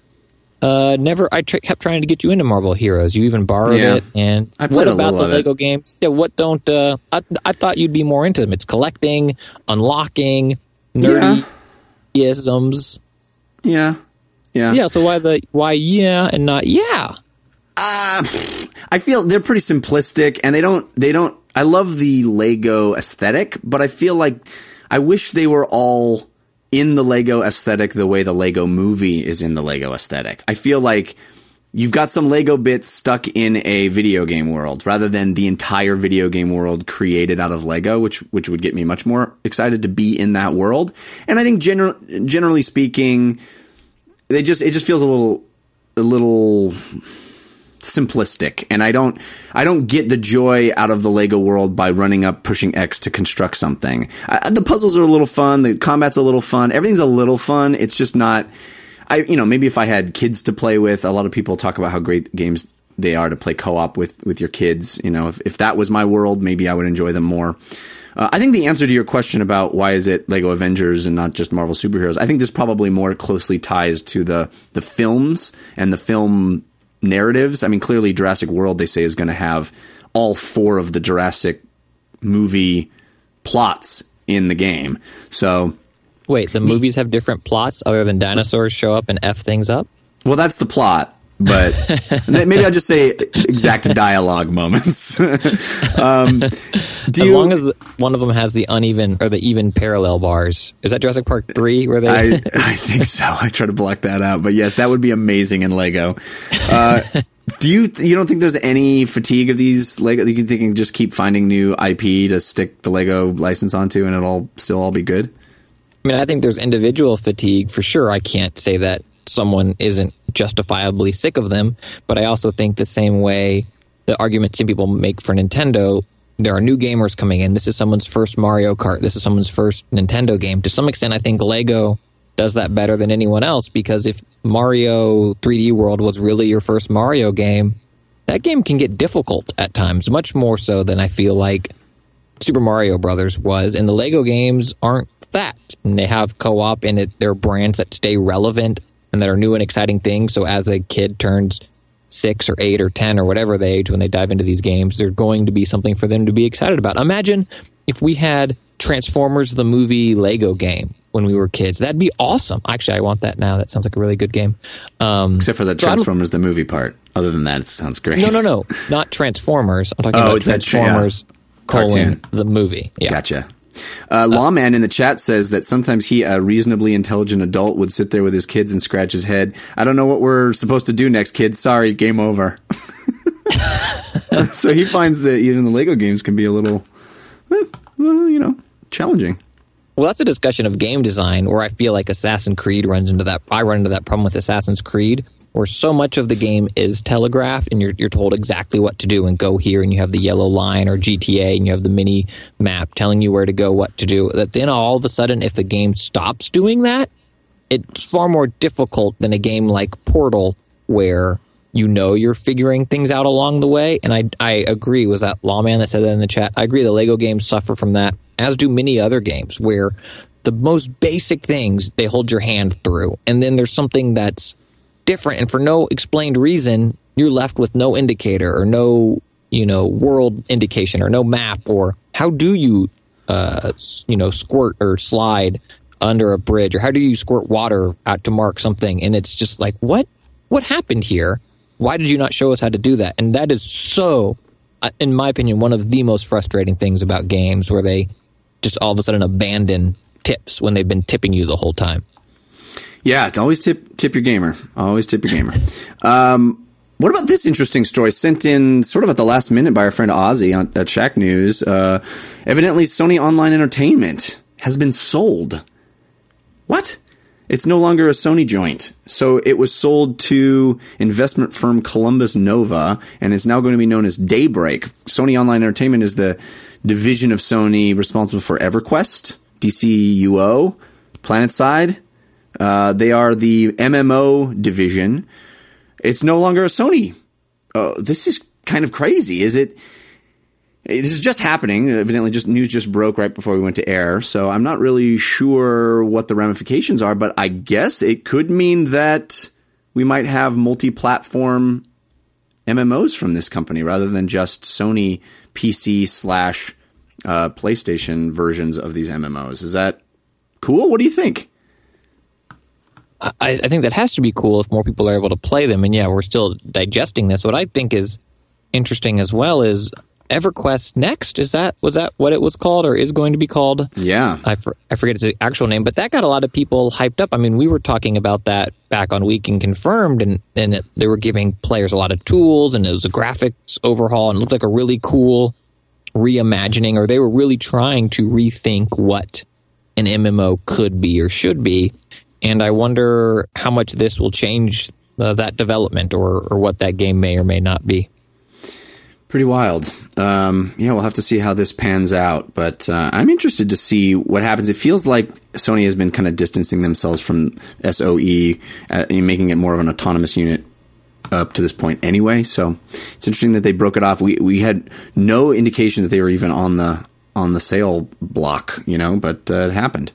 kept trying to get you into Marvel Heroes. You even borrowed it. And what about the Lego games? Yeah, what don't... I thought you'd be more into them. It's collecting, unlocking, nerdy-isms. Yeah. Yeah, so why yeah and not yeah? I feel they're pretty simplistic, and they don't... I love the Lego aesthetic, but I feel like I wish they were all in the Lego aesthetic the way the Lego movie is in the Lego aesthetic. I feel like you've got some Lego bits stuck in a video game world rather than the entire video game world created out of Lego, which would get me much more excited to be in that world. And I think generally speaking, it just feels a little simplistic, and I don't get the joy out of the Lego world by running up, pushing X to construct something. The puzzles are a little fun, the combat's a little fun, everything's a little fun. It's just not. Maybe if I had kids to play with, a lot of people talk about how great games they are to play co-op with your kids. If that was my world, maybe I would enjoy them more. I think the answer to your question about why is it Lego Avengers and not just Marvel superheroes, I think this probably more closely ties to the films and the film narratives. Clearly Jurassic World, they say, is going to have all 4 of the Jurassic movie plots in the game. So wait, the movies have different plots other than dinosaurs show up and F things up? Well, that's the plot, but maybe I'll just say exact dialogue moments. As long as one of them has the uneven or the even parallel bars. Is that Jurassic Park 3 where they... I think so. I try to block that out. But yes, that would be amazing in Lego. You don't think there's any fatigue of these Lego? You can just keep finding new IP to stick the Lego license onto and it'll still all be good? I mean, I think there's individual fatigue for sure. I can't say that someone isn't justifiably sick of them, but I also think the same way the argument some people make for Nintendo, there are new gamers coming in. This is someone's first Mario Kart. This is someone's first Nintendo game. To some extent, I think Lego does that better than anyone else, because if Mario 3D World was really your first Mario game, that game can get difficult at times, much more so than I feel like Super Mario Brothers was. And the Lego games aren't that. And they have co-op in it. They're brands that stay relevant and that are new and exciting things. So as a kid turns 6 or 8 or 10 or whatever they age when they dive into these games, they're going to be something for them to be excited about. Imagine if we had Transformers the movie Lego game when we were kids. That'd be awesome. Actually, I want that now. That sounds like a really good game. Except for the Transformers the movie part. Other than that, it sounds great. No. Not Transformers. I'm talking about Transformers cartoon. The movie. Yeah. Gotcha. Lawman in the chat says that sometimes he, a reasonably intelligent adult, would sit there with his kids and scratch his head. I don't know what we're supposed to do next, kids. Sorry, game over. So he finds that even the Lego games can be a little, challenging. Well, that's a discussion of game design where I feel like Assassin's Creed runs into that. I run into that problem with Assassin's Creed, where so much of the game is telegraphed and you're told exactly what to do and go here, and you have the yellow line, or GTA and you have the mini map telling you where to go, what to do. That then all of a sudden, if the game stops doing that, it's far more difficult than a game like Portal, where you're figuring things out along the way. And I agree. Was that Lawman that said that in the chat? I agree. The Lego games suffer from that, as do many other games, where the most basic things they hold your hand through, and then there's something that's different, and for no explained reason, you're left with no indicator or no, world indication or no map, or how do you, squirt or slide under a bridge, or how do you squirt water out to mark something? And it's just like, what happened here? Why did you not show us how to do that? And that is so, in my opinion, one of the most frustrating things about games, where they just all of a sudden abandon tips when they've been tipping you the whole time. Yeah, always tip your gamer. Always tip your gamer. What about this interesting story sent in sort of at the last minute by our friend Ozzy at Shack News? Evidently, Sony Online Entertainment has been sold. What? It's no longer a Sony joint. So it was sold to investment firm Columbus Nova, and it's now going to be known as Daybreak. Sony Online Entertainment is the division of Sony responsible for EverQuest, DCUO, PlanetSide. They are the MMO division. It's no longer a Sony. This is kind of crazy. This is just happening. Evidently, news just broke right before we went to air. So I'm not really sure what the ramifications are, but I guess it could mean that we might have multi-platform MMOs from this company rather than just Sony PC / PlayStation versions of these MMOs. Is that cool? What do you think? I think that has to be cool if more people are able to play them. And yeah, we're still digesting this. What I think is interesting as well is EverQuest Next. Was that what it was called, or is going to be called? Yeah. I forget its actual name, but that got a lot of people hyped up. I mean, we were talking about that back on Week and Confirmed, and they were giving players a lot of tools, and it was a graphics overhaul, and it looked like a really cool reimagining, or they were really trying to rethink what an MMO could be or should be. And I wonder how much this will change that development, or what that game may or may not be. Pretty wild. We'll have to see how this pans out. But I'm interested to see what happens. It feels like Sony has been kind of distancing themselves from SOE, making it more of an autonomous unit up to this point anyway. So it's interesting that they broke it off. We had no indication that they were even on the sale block, but it happened.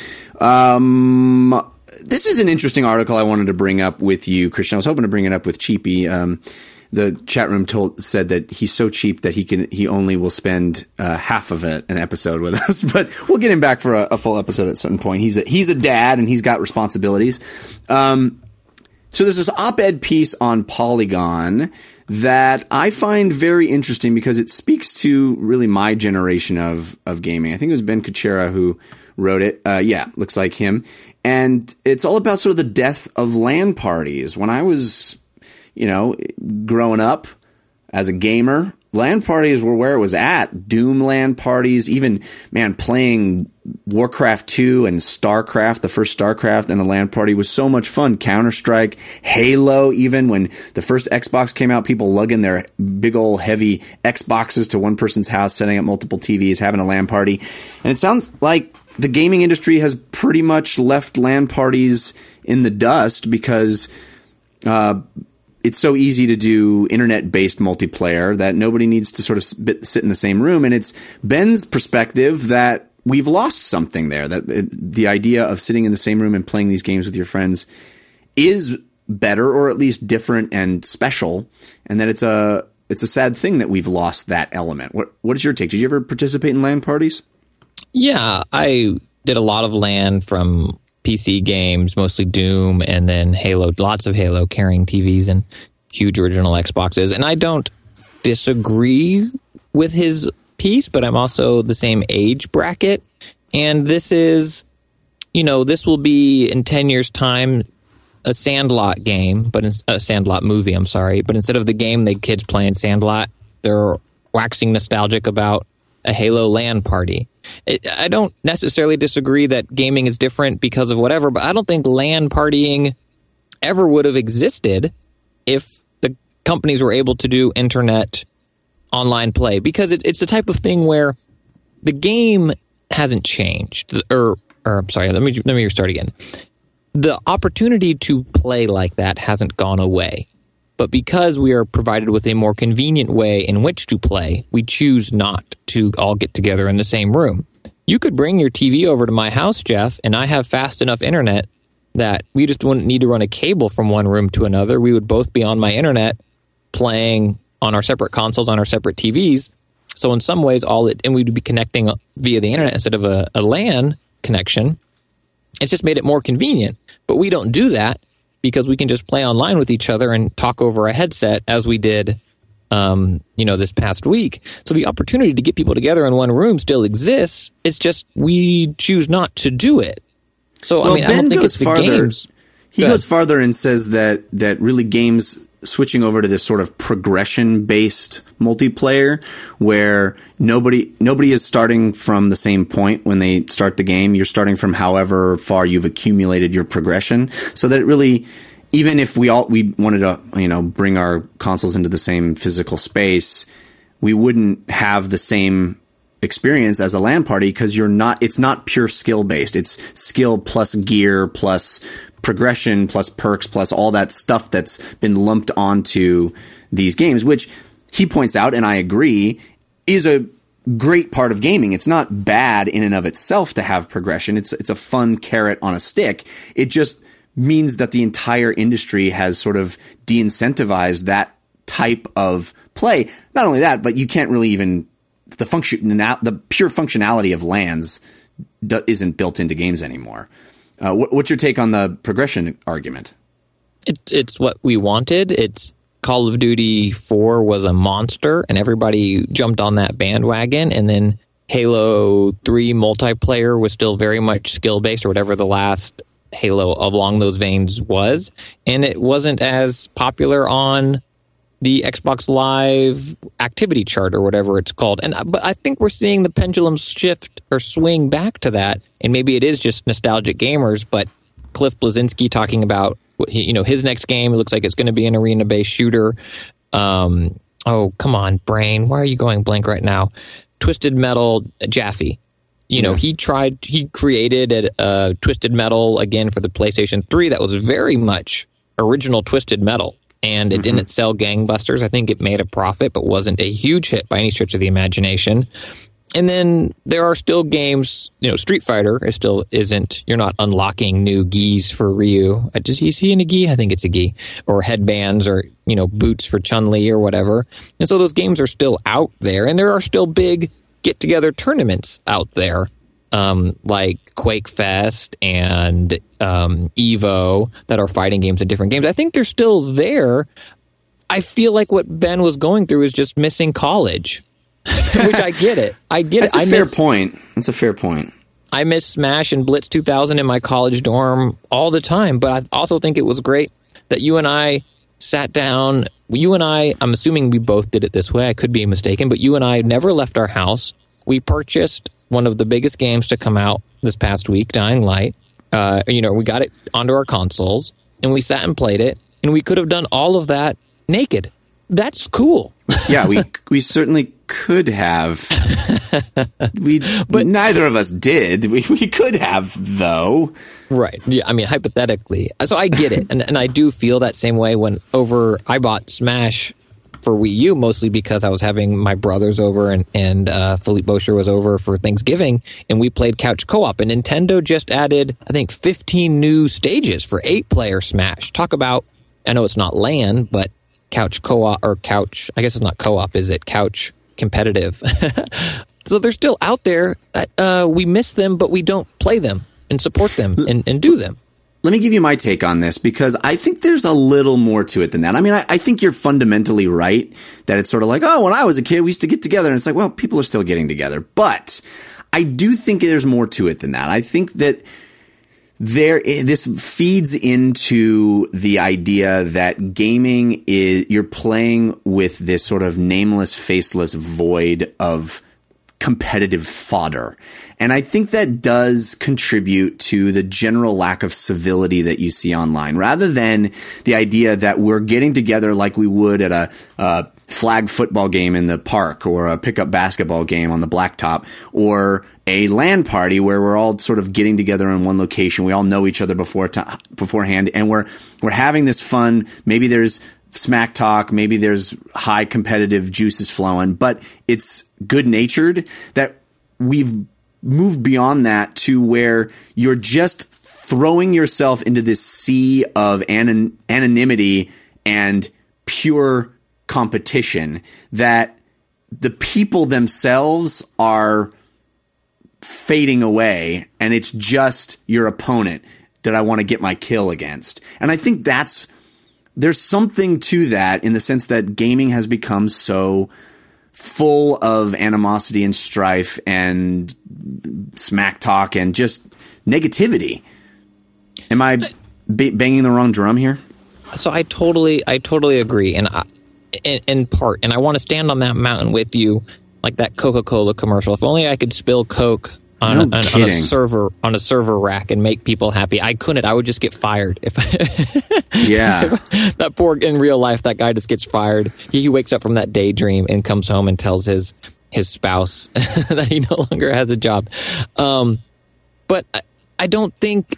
This is an interesting article I wanted to bring up with you, Christian. I was hoping to bring it up with Cheapy. The chat room said that he's so cheap that he only will spend half of an episode with us, but we'll get him back for a full episode at a certain point. He's a dad and he's got responsibilities. So there's this op-ed piece on Polygon that I find very interesting because it speaks to really my generation of gaming. I think it was Ben Kuchera who wrote it. Looks like him. And it's all about sort of the death of LAN parties. When I was, growing up as a gamer, LAN parties were where it was at. Doom LAN parties, even, playing Warcraft 2 and StarCraft, the first StarCraft and the LAN party was so much fun. Counter-Strike, Halo, even when the first Xbox came out, people lugging their big old heavy Xboxes to one person's house, setting up multiple TVs, having a LAN party. And it sounds like the gaming industry has pretty much left LAN parties in the dust because it's so easy to do internet-based multiplayer that nobody needs to sort of sit in the same room. And it's Ben's perspective that we've lost something there, that the idea of sitting in the same room and playing these games with your friends is better, or at least different and special, and that it's a sad thing that we've lost that element. What is your take? Did you ever participate in LAN parties? Yeah, I did a lot of LAN from PC games, mostly Doom, and then Halo, lots of Halo, carrying TVs and huge original Xboxes. And I don't disagree with his piece, but I'm also the same age bracket. And this is, this will be in 10 years' time a Sandlot game, but a Sandlot movie, I'm sorry. But instead of the game the kids play in Sandlot, they're waxing nostalgic about a Halo LAN party. I don't necessarily disagree that gaming is different because of whatever, but I don't think LAN partying ever would have existed if the companies were able to do internet online play, because it's the type of thing where the game hasn't changed. Or I'm sorry, let me restart again. The opportunity to play like that hasn't gone away. But because we are provided with a more convenient way in which to play, we choose not to all get together in the same room. You could bring your TV over to my house, Jeff, and I have fast enough internet that we just wouldn't need to run a cable from one room to another. We would both be on my internet playing on our separate consoles, on our separate TVs. So in some ways, and we'd be connecting via the internet instead of a LAN connection. It's just made it more convenient. But we don't do that, because we can just play online with each other and talk over a headset as we did, this past week. So the opportunity to get people together in one room still exists. It's just we choose not to do it. So, I don't think it's the games. He goes farther and says that really games switching over to this sort of progression-based multiplayer where nobody is starting from the same point when they start the game. You're starting from however far you've accumulated your progression, so that it really, even if we wanted to, bring our consoles into the same physical space, we wouldn't have the same experience as a LAN party, because it's not pure skill based. It's skill plus gear plus progression plus perks plus all that stuff that's been lumped onto these games, which he points out, and I agree, is a great part of gaming. It's not bad in and of itself to have progression. It's a fun carrot on a stick. It just means that the entire industry has sort of de-incentivized that type of play. Not only that, but you can't really even the pure functionality of LANs isn't built into games anymore. What's your take on the progression argument? It's what we wanted. It's Call of Duty 4 was a monster, and everybody jumped on that bandwagon. And then Halo 3 multiplayer was still very much skill-based, or whatever the last Halo along those veins was. And it wasn't as popular on the Xbox Live activity chart, or whatever it's called. But I think we're seeing the pendulum shift or swing back to that. And maybe it is just nostalgic gamers, but Cliff Bleszinski talking about his next game, it looks like it's going to be an arena-based shooter. Oh, come on, brain. Why are you going blank right now? Twisted Metal Jaffe. He created a Twisted Metal again for the PlayStation 3 that was very much original Twisted Metal. And it didn't sell gangbusters. I think it made a profit, but wasn't a huge hit by any stretch of the imagination. And then there are still games, Street Fighter isn't, you're not unlocking new gis for Ryu. Is he in a gi? I think it's a gi. Or headbands, or, boots for Chun-Li or whatever. And so those games are still out there, and there are still big get-together tournaments out there. Like QuakeFest and Evo, that are fighting games and different games. I think they're still there. I feel like what Ben was going through is just missing college, which I get it. That's a fair point. That's a fair point. I miss Smash and Blitz 2000 in my college dorm all the time, but I also think it was great that you and I sat down. I'm assuming we both did it this way. I could be mistaken, but you and I never left our house. We purchased one of the biggest games to come out this past week, Dying Light. We got it onto our consoles, and we sat and played it, and we could have done all of that naked. That's cool. Yeah, we certainly could have. But neither of us did. We could have, though. Right. Yeah, I mean, hypothetically. So I get it. And I do feel that same way I bought Smash for Wii U, mostly because I was having my brothers over and Philippe Boucher was over for Thanksgiving, and we played couch co-op. And Nintendo just added, I think, 15 new stages for 8-player Smash. Talk about, I know it's not LAN, but couch co-op, or couch, I guess it's not co-op, is it? Couch competitive. So they're still out there. We miss them, but we don't play them and support them and do them. Let me give you my take on this, because I think there's a little more to it than that. I mean, I think you're fundamentally right that it's sort of like, oh, when I was a kid, we used to get together. And it's like, well, people are still getting together. But I do think there's more to it than that. I think that this feeds into the idea that gaming is, you're playing with this sort of nameless, faceless void of competitive fodder. And I think that does contribute to the general lack of civility that you see online, rather than the idea that we're getting together like we would at a flag football game in the park, or a pickup basketball game on the blacktop, or a LAN party where we're all sort of getting together in one location. We all know each other beforehand, and we're having this fun. Maybe there's smack talk, maybe there's high competitive juices flowing, but it's good-natured. That we've moved beyond that to where you're just throwing yourself into this sea of anonymity and pure competition, that the people themselves are fading away, and it's just your opponent that I want to get my kill against. And I think there's something to that, in the sense that gaming has become so full of animosity and strife and smack talk and just negativity. Am I banging the wrong drum here? So I totally agree, and in part, and I want to stand on that mountain with you, like that Coca-Cola commercial. If only I could spill Coke on a server rack and make people happy. I couldn't. I would just get fired. Yeah. That poor, in real life, that guy just gets fired. He wakes up from that daydream and comes home and tells his spouse that he no longer has a job. But I don't think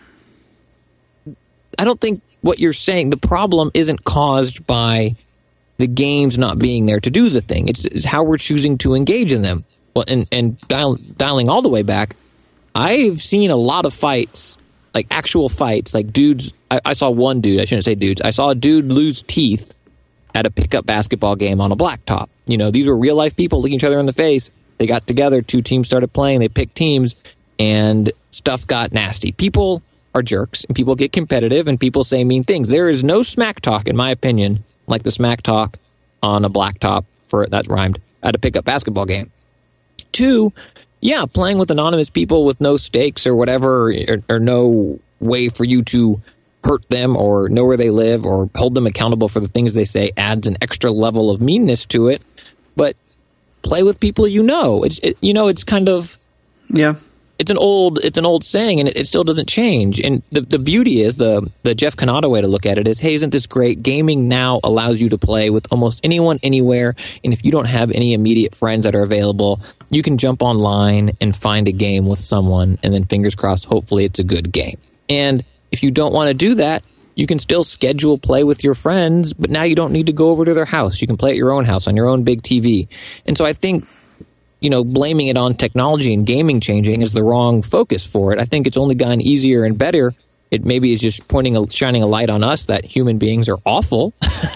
what you're saying, the problem isn't caused by the games not being there to do the thing. It's how we're choosing to engage in them. Well, and dialing all the way back, I've seen a lot of fights, like actual fights, like dudes. I saw one dude, I shouldn't say dudes. I saw a dude lose teeth at a pickup basketball game on a blacktop. You know, these were real life people looking each other in the face. They got together, 2 teams started playing, they picked teams, and stuff got nasty. People are jerks, and people get competitive, and people say mean things. There is no smack talk, in my opinion, like the smack talk on a blacktop, that rhymed, at a pickup basketball game. 2, yeah, playing with anonymous people with no stakes or whatever, or no way for you to hurt them or know where they live or hold them accountable for the things they say, adds an extra level of meanness to it. But play with people you know. It's kind of, yeah. It's an old saying, and it still doesn't change. And the beauty is, the Jeff Canada way to look at it is, hey, isn't this great? Gaming now allows you to play with almost anyone, anywhere. And if you don't have any immediate friends that are available, you can jump online and find a game with someone, and then fingers crossed, hopefully it's a good game. And if you don't want to do that, you can still schedule play with your friends, but now you don't need to go over to their house. You can play at your own house on your own big TV. And so I think, blaming it on technology and gaming changing is the wrong focus for it. I think it's only gotten easier and better. It maybe is just shining a light on us that human beings are awful.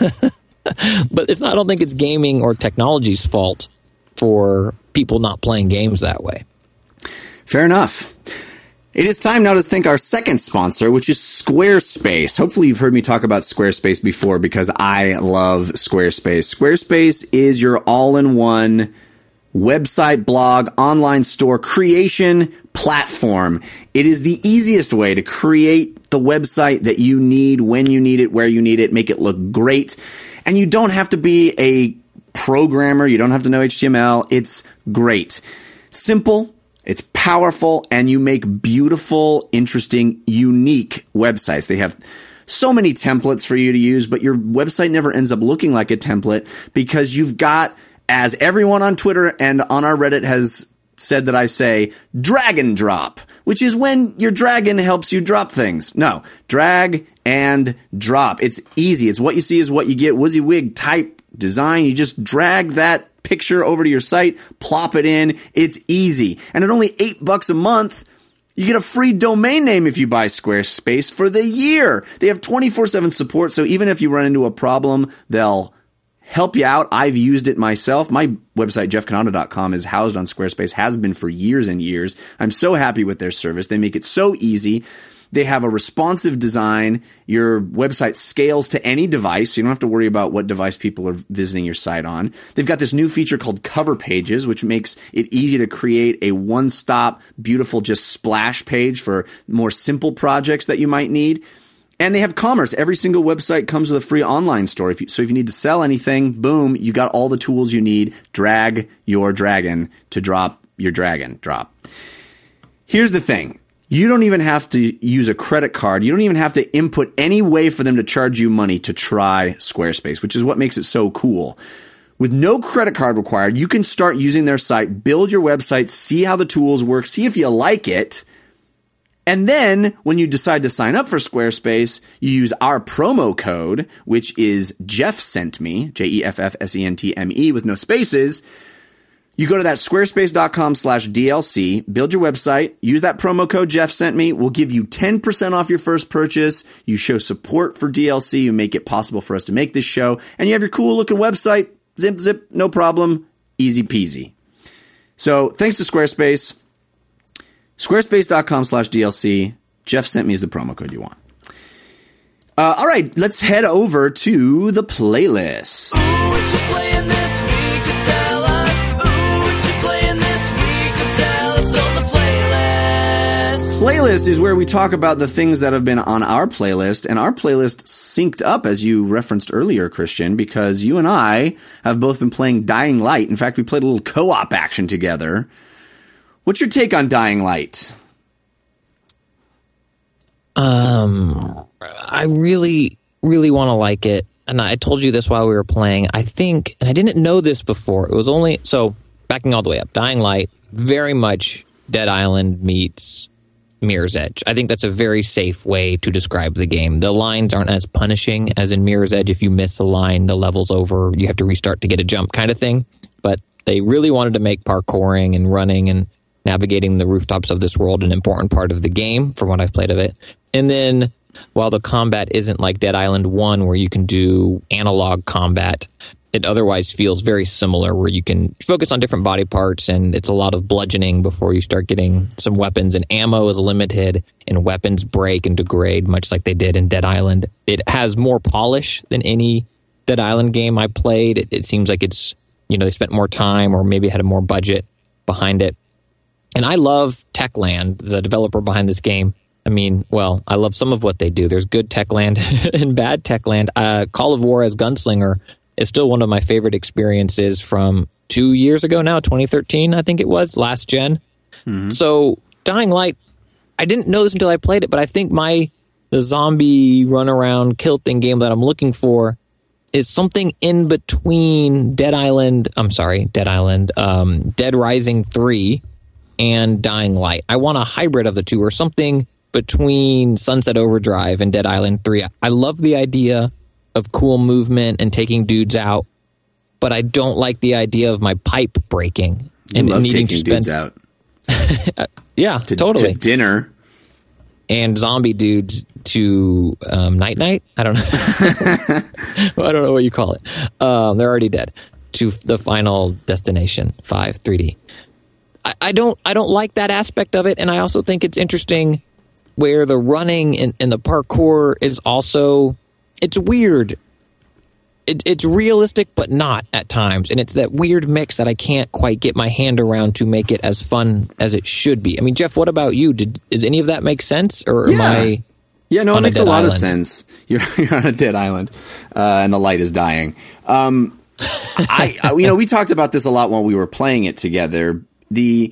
But it's not. I don't think it's gaming or technology's fault for people not playing games that way. Fair enough. It is time now to thank our second sponsor, which is Squarespace. Hopefully you've heard me talk about Squarespace before, because I love Squarespace. Squarespace is your all-in-one website, blog, online store creation platform. It is the easiest way to create the website that you need, when you need it, where you need it, make it look great. And you don't have to be a programmer. You don't have to know HTML. It's great. Simple, It's powerful, and you make beautiful, interesting, unique websites. They have so many templates for you to use, but your website never ends up looking like a template because you've got, as everyone on Twitter and on our Reddit has said that I say, drag and drop, which is when your dragon helps you drop things. No, drag and drop. It's easy. It's what you see is what you get. WYSIWYG type design. You just drag that picture over to your site, plop it in. It's easy. And at only $8 a month, you get a free domain name if you buy Squarespace for the year. They have 24/7 support, so even if you run into a problem, they'll help you out. I've used it myself. My website, jeffcanada.com, is housed on Squarespace, has been for years and years. I'm so happy with their service. They make it so easy. They have a responsive design. Your website scales to any device, so you don't have to worry about what device people are visiting your site on. They've got this new feature called Cover Pages, which makes it easy to create a one-stop, beautiful, just splash page for more simple projects that you might need. And they have commerce. Every single website comes with a free online store. So if you need to sell anything, boom, you got all the tools you need. Drag your dragon to drop your dragon drop. Here's the thing. You don't even have to use a credit card. You don't even have to input any way for them to charge you money to try Squarespace, which is what makes it so cool. With no credit card required, you can start using their site, build your website, see how the tools work, see if you like it. And then when you decide to sign up for Squarespace, you use our promo code, which is Jeff Sent Me, JEFFSENTME with no spaces. You go to that squarespace.com/DLC, build your website, use that promo code Jeff Sent Me. We'll give you 10% off your first purchase. You show support for DLC. You make it possible for us to make this show. And you have your cool looking website. Zip, zip, no problem. Easy peasy. So thanks to Squarespace. Squarespace.com/DLC. Jeff Sent Me is the promo code you want. All right, let's head over to the playlist. Ooh, what you playing this week? Tell us. Playlist is where we talk about the things that have been on our playlist, and our playlist synced up, as you referenced earlier, Christian, because you and I have both been playing Dying Light. In fact, we played a little co-op action together. What's your take on Dying Light? I really, really want to like it, and I told you this while we were playing. I think, and I didn't know this before, it was only, so backing all the way up, Dying Light, very much Dead Island meets Mirror's Edge. I think that's a very safe way to describe the game. The lines aren't as punishing as in Mirror's Edge. If you miss a line, the level's over. You have to restart to get a jump kind of thing. But they really wanted to make parkouring and running and navigating the rooftops of this world an important part of the game, from what I've played of it. And then, while the combat isn't like Dead Island 1, where you can do analog combat, it otherwise feels very similar, where you can focus on different body parts, and it's a lot of bludgeoning before you start getting some weapons, and ammo is limited, and weapons break and degrade, much like they did in Dead Island. It has more polish than any Dead Island game I played. It seems like it's, they spent more time or maybe had a more budget behind it. And I love Techland, the developer behind this game. I mean, well, I love some of what they do. There's good Techland and bad Techland. Call of War as Gunslinger is still one of my favorite experiences from 2 years ago now, 2013, I think it was, last gen. Mm-hmm. So Dying Light, I didn't know this until I played it, but I think the zombie run around kill thing game that I'm looking for is something in between Dead Rising 3 and Dying Light. I want a hybrid of the two, or something between Sunset Overdrive and Dead Island 3. I love the idea of cool movement and taking dudes out, but I don't like the idea of my pipe breaking and love needing taking to spend dudes out. Yeah, totally. To dinner. And zombie dudes to night. I don't know. I don't know what you call it. They're already dead. To the Final Destination 5 3D. I don't like that aspect of it, and I also think it's interesting where the running and the parkour is also, it's weird. It's realistic, but not at times. And it's that weird mix that I can't quite get my hand around to make it as fun as it should be. I mean, Jeff, what about you? Does any of that make sense? Or am I Yeah, no, it makes a lot island? of sense. You're on a dead island, and the light is dying. We talked about this a lot when we were playing it together.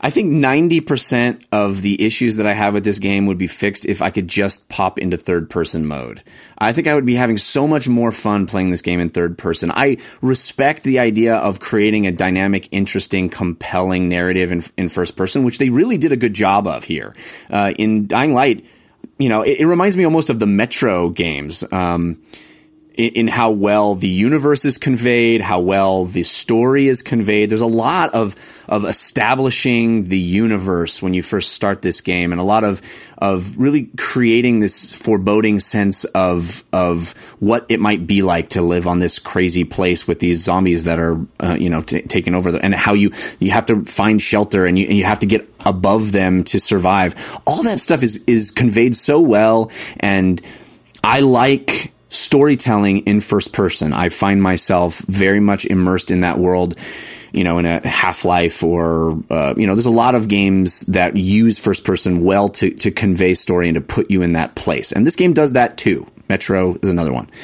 I think 90% of the issues that I have with this game would be fixed if I could just pop into third-person mode. I think I would be having so much more fun playing this game in third person. I respect the idea of creating a dynamic, interesting, compelling narrative in first person, which they really did a good job of here. In Dying Light, it reminds me almost of the Metro games. In how well the universe is conveyed, how well the story is conveyed. There's a lot of establishing the universe when you first start this game, and a lot of really creating this foreboding sense of what it might be like to live on this crazy place with these zombies that are taking over, and how you have to find shelter and you have to get above them to survive. All that stuff is conveyed so well, and I like storytelling in first person. I find myself very much immersed in that world, in a Half-Life or, there's a lot of games that use first person well to convey story and to put you in that place. And this game does that too. Metro is another one.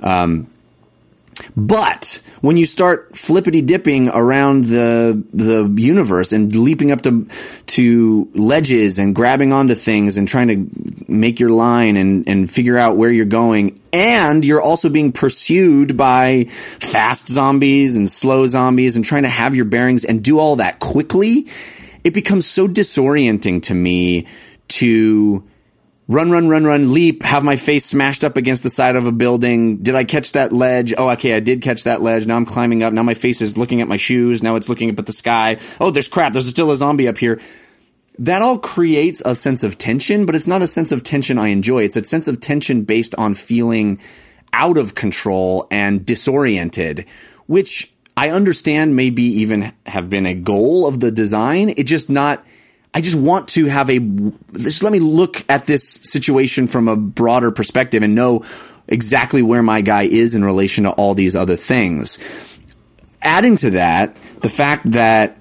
But when you start flippity dipping around the universe and leaping up to ledges and grabbing onto things and trying to make your line and figure out where you're going, and you're also being pursued by fast zombies and slow zombies and trying to have your bearings and do all that quickly, it becomes so disorienting to me to run, leap, have my face smashed up against the side of a building. Did I catch that ledge? Oh, okay, I did catch that ledge. Now I'm climbing up. Now my face is looking at my shoes. Now it's looking up at the sky. Oh, there's crap. There's still a zombie up here. That all creates a sense of tension, but it's not a sense of tension I enjoy. It's a sense of tension based on feeling out of control and disoriented, which I understand maybe even have been a goal of the design. I just want to have just let me look at this situation from a broader perspective and know exactly where my guy is in relation to all these other things. Adding to that, the fact that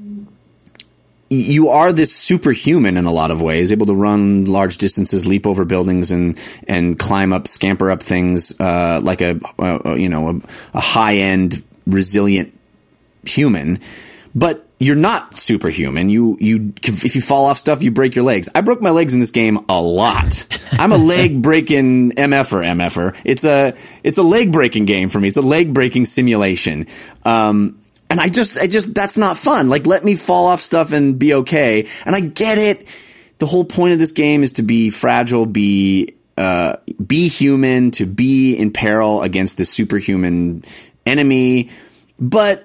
you are this superhuman in a lot of ways, able to run large distances, leap over buildings, and climb up, scamper up things like a high-end, resilient human. But you're not superhuman. If you fall off stuff, you break your legs. I broke my legs in this game a lot. I'm a leg breaking MFer. It's a leg breaking game for me. It's a leg breaking simulation. And I just that's not fun. Like, let me fall off stuff and be okay. And I get it. The whole point of this game is to be fragile, be human, to be in peril against this superhuman enemy. But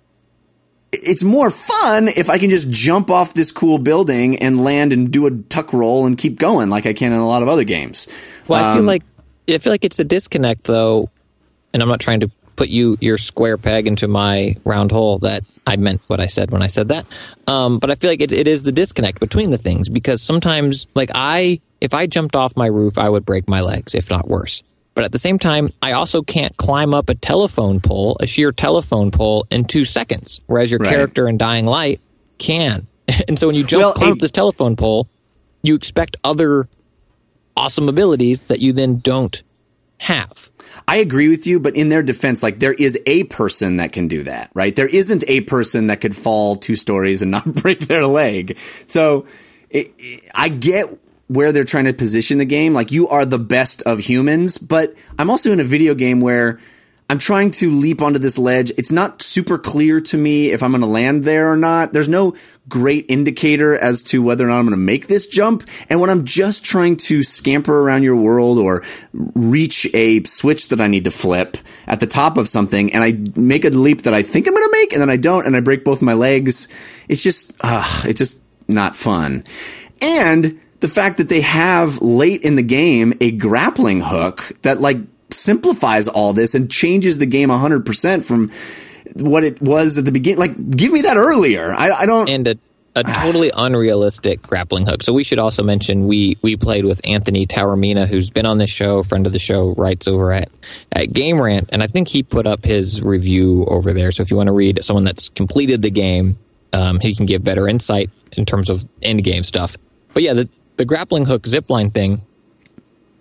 it's more fun if I can just jump off this cool building and land and do a tuck roll and keep going like I can in a lot of other games. Well, I feel like it's a disconnect, though, and I'm not trying to put your square peg into my round hole. That I meant what I said when I said that. But I feel like it is the disconnect between the things, because sometimes, like, if I jumped off my roof, I would break my legs, if not worse. But at the same time, I also can't climb up a sheer telephone pole in 2 seconds, whereas your character in Dying Light can. And so when you climb up this telephone pole, you expect other awesome abilities that you then don't have. I agree with you, but in their defense, like, there is a person that can do that, right? There isn't a person that could fall 2 stories and not break their leg. So I get where they're trying to position the game. Like, you are the best of humans, but I'm also in a video game where I'm trying to leap onto this ledge. It's not super clear to me if I'm going to land there or not. There's no great indicator as to whether or not I'm going to make this jump. And when I'm just trying to scamper around your world or reach a switch that I need to flip at the top of something, and I make a leap that I think I'm going to make, and then I don't, and I break both my legs, it's just not fun. And the fact that they have late in the game a grappling hook that, like, simplifies all this and changes the game 100% from what it was at the beginning. Like, give me that earlier. I don't. And a totally unrealistic grappling hook. So we should also mention we played with Anthony Taormina, who's been on this show, friend of the show, writes over at Game Rant, and I think he put up his review over there. So if you want to read someone that's completed the game, he can give better insight in terms of end game stuff. But yeah, the grappling hook zipline thing,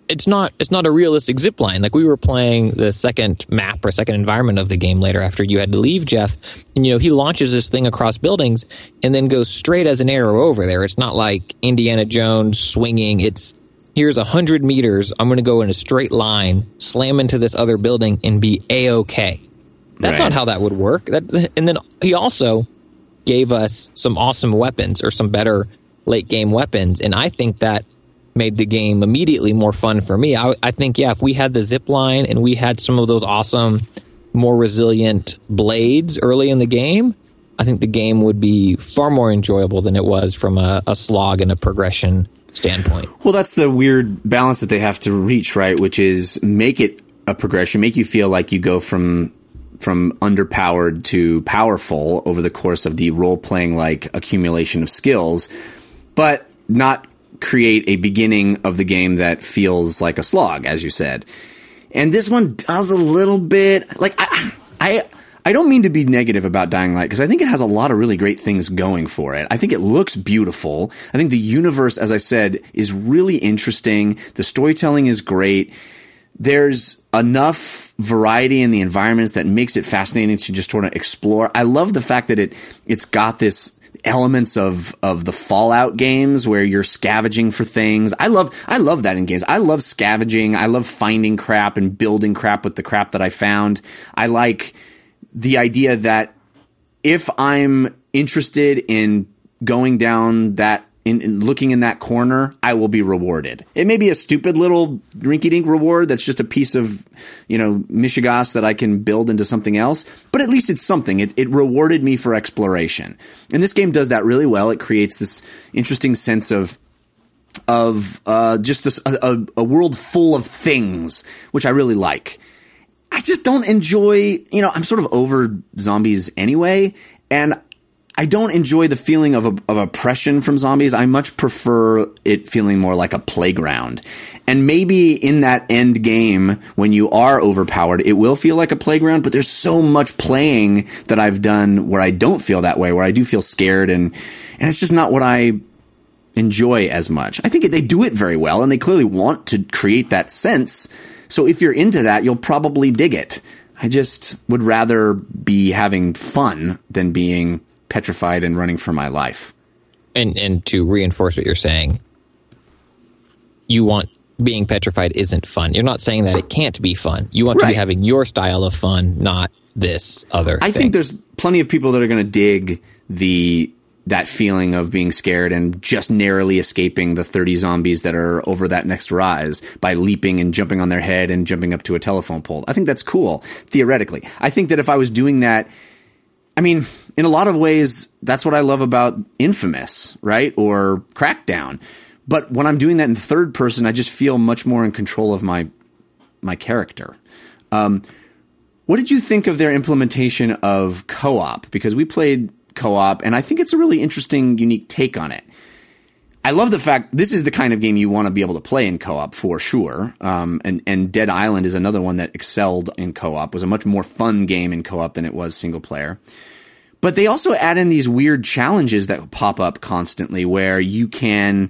it's not a realistic zip line. Like, we were playing the second map or second environment of the game later after you had to leave, Jeff, and he launches this thing across buildings and then goes straight as an arrow over there. It's not like Indiana Jones swinging. It's, here's 100 meters, I'm going to go in a straight line, slam into this other building, and be A-okay. That's not how that would work. And then he also gave us some awesome weapons, or some better late-game weapons, and I think that made the game immediately more fun for me. I think, if we had the zip line and we had some of those awesome, more resilient blades early in the game, I think the game would be far more enjoyable than it was from a slog and a progression standpoint. Well, that's the weird balance that they have to reach, right? Which is make it a progression, make you feel like you go from underpowered to powerful over the course of the role-playing like accumulation of skills, but not create a beginning of the game that feels like a slog, as you said. And this one does a little bit. Like, I don't mean to be negative about Dying Light, because I think it has a lot of really great things going for it. I think it looks beautiful. I think the universe, as I said, is really interesting. The storytelling is great. There's enough variety in the environments that makes it fascinating to just sort of explore. I love the fact that it's got this elements of the Fallout games where you're scavenging for things. I love that in games. I love scavenging. I love finding crap and building crap with the crap that I found. I like the idea that if I'm interested in going down that, in looking in that corner, I will be rewarded. It may be a stupid little rinky-dink reward that's just a piece of, mishigas that I can build into something else, but at least it's something. It rewarded me for exploration. And this game does that really well. It creates this interesting sense of just this a world full of things, which I really like. I just don't enjoy, I'm sort of over zombies anyway, and I don't enjoy the feeling of oppression from zombies. I much prefer it feeling more like a playground. And maybe in that end game, when you are overpowered, it will feel like a playground, but there's so much playing that I've done where I don't feel that way, where I do feel scared, and it's just not what I enjoy as much. I think they do it very well, and they clearly want to create that sense. So if you're into that, you'll probably dig it. I just would rather be having fun than being petrified and running for my life. And to reinforce what you're saying, being petrified isn't fun. You're not saying that it can't be fun. You want to be having your style of fun, not this other thing. I think there's plenty of people that are going to dig that feeling of being scared and just narrowly escaping the 30 zombies that are over that next rise by leaping and jumping on their head and jumping up to a telephone pole. I think that's cool, theoretically. I think that if I was doing that, in a lot of ways, that's what I love about Infamous, right? Or Crackdown. But when I'm doing that in third person, I just feel much more in control of my character. What did you think of their implementation of co-op? Because we played co-op, and I think it's a really interesting, unique take on it. I love the fact this is the kind of game you want to be able to play in co-op for sure. And Dead Island is another one that excelled in co-op, was a much more fun game in co-op than it was single player. But they also add in these weird challenges that pop up constantly where you can,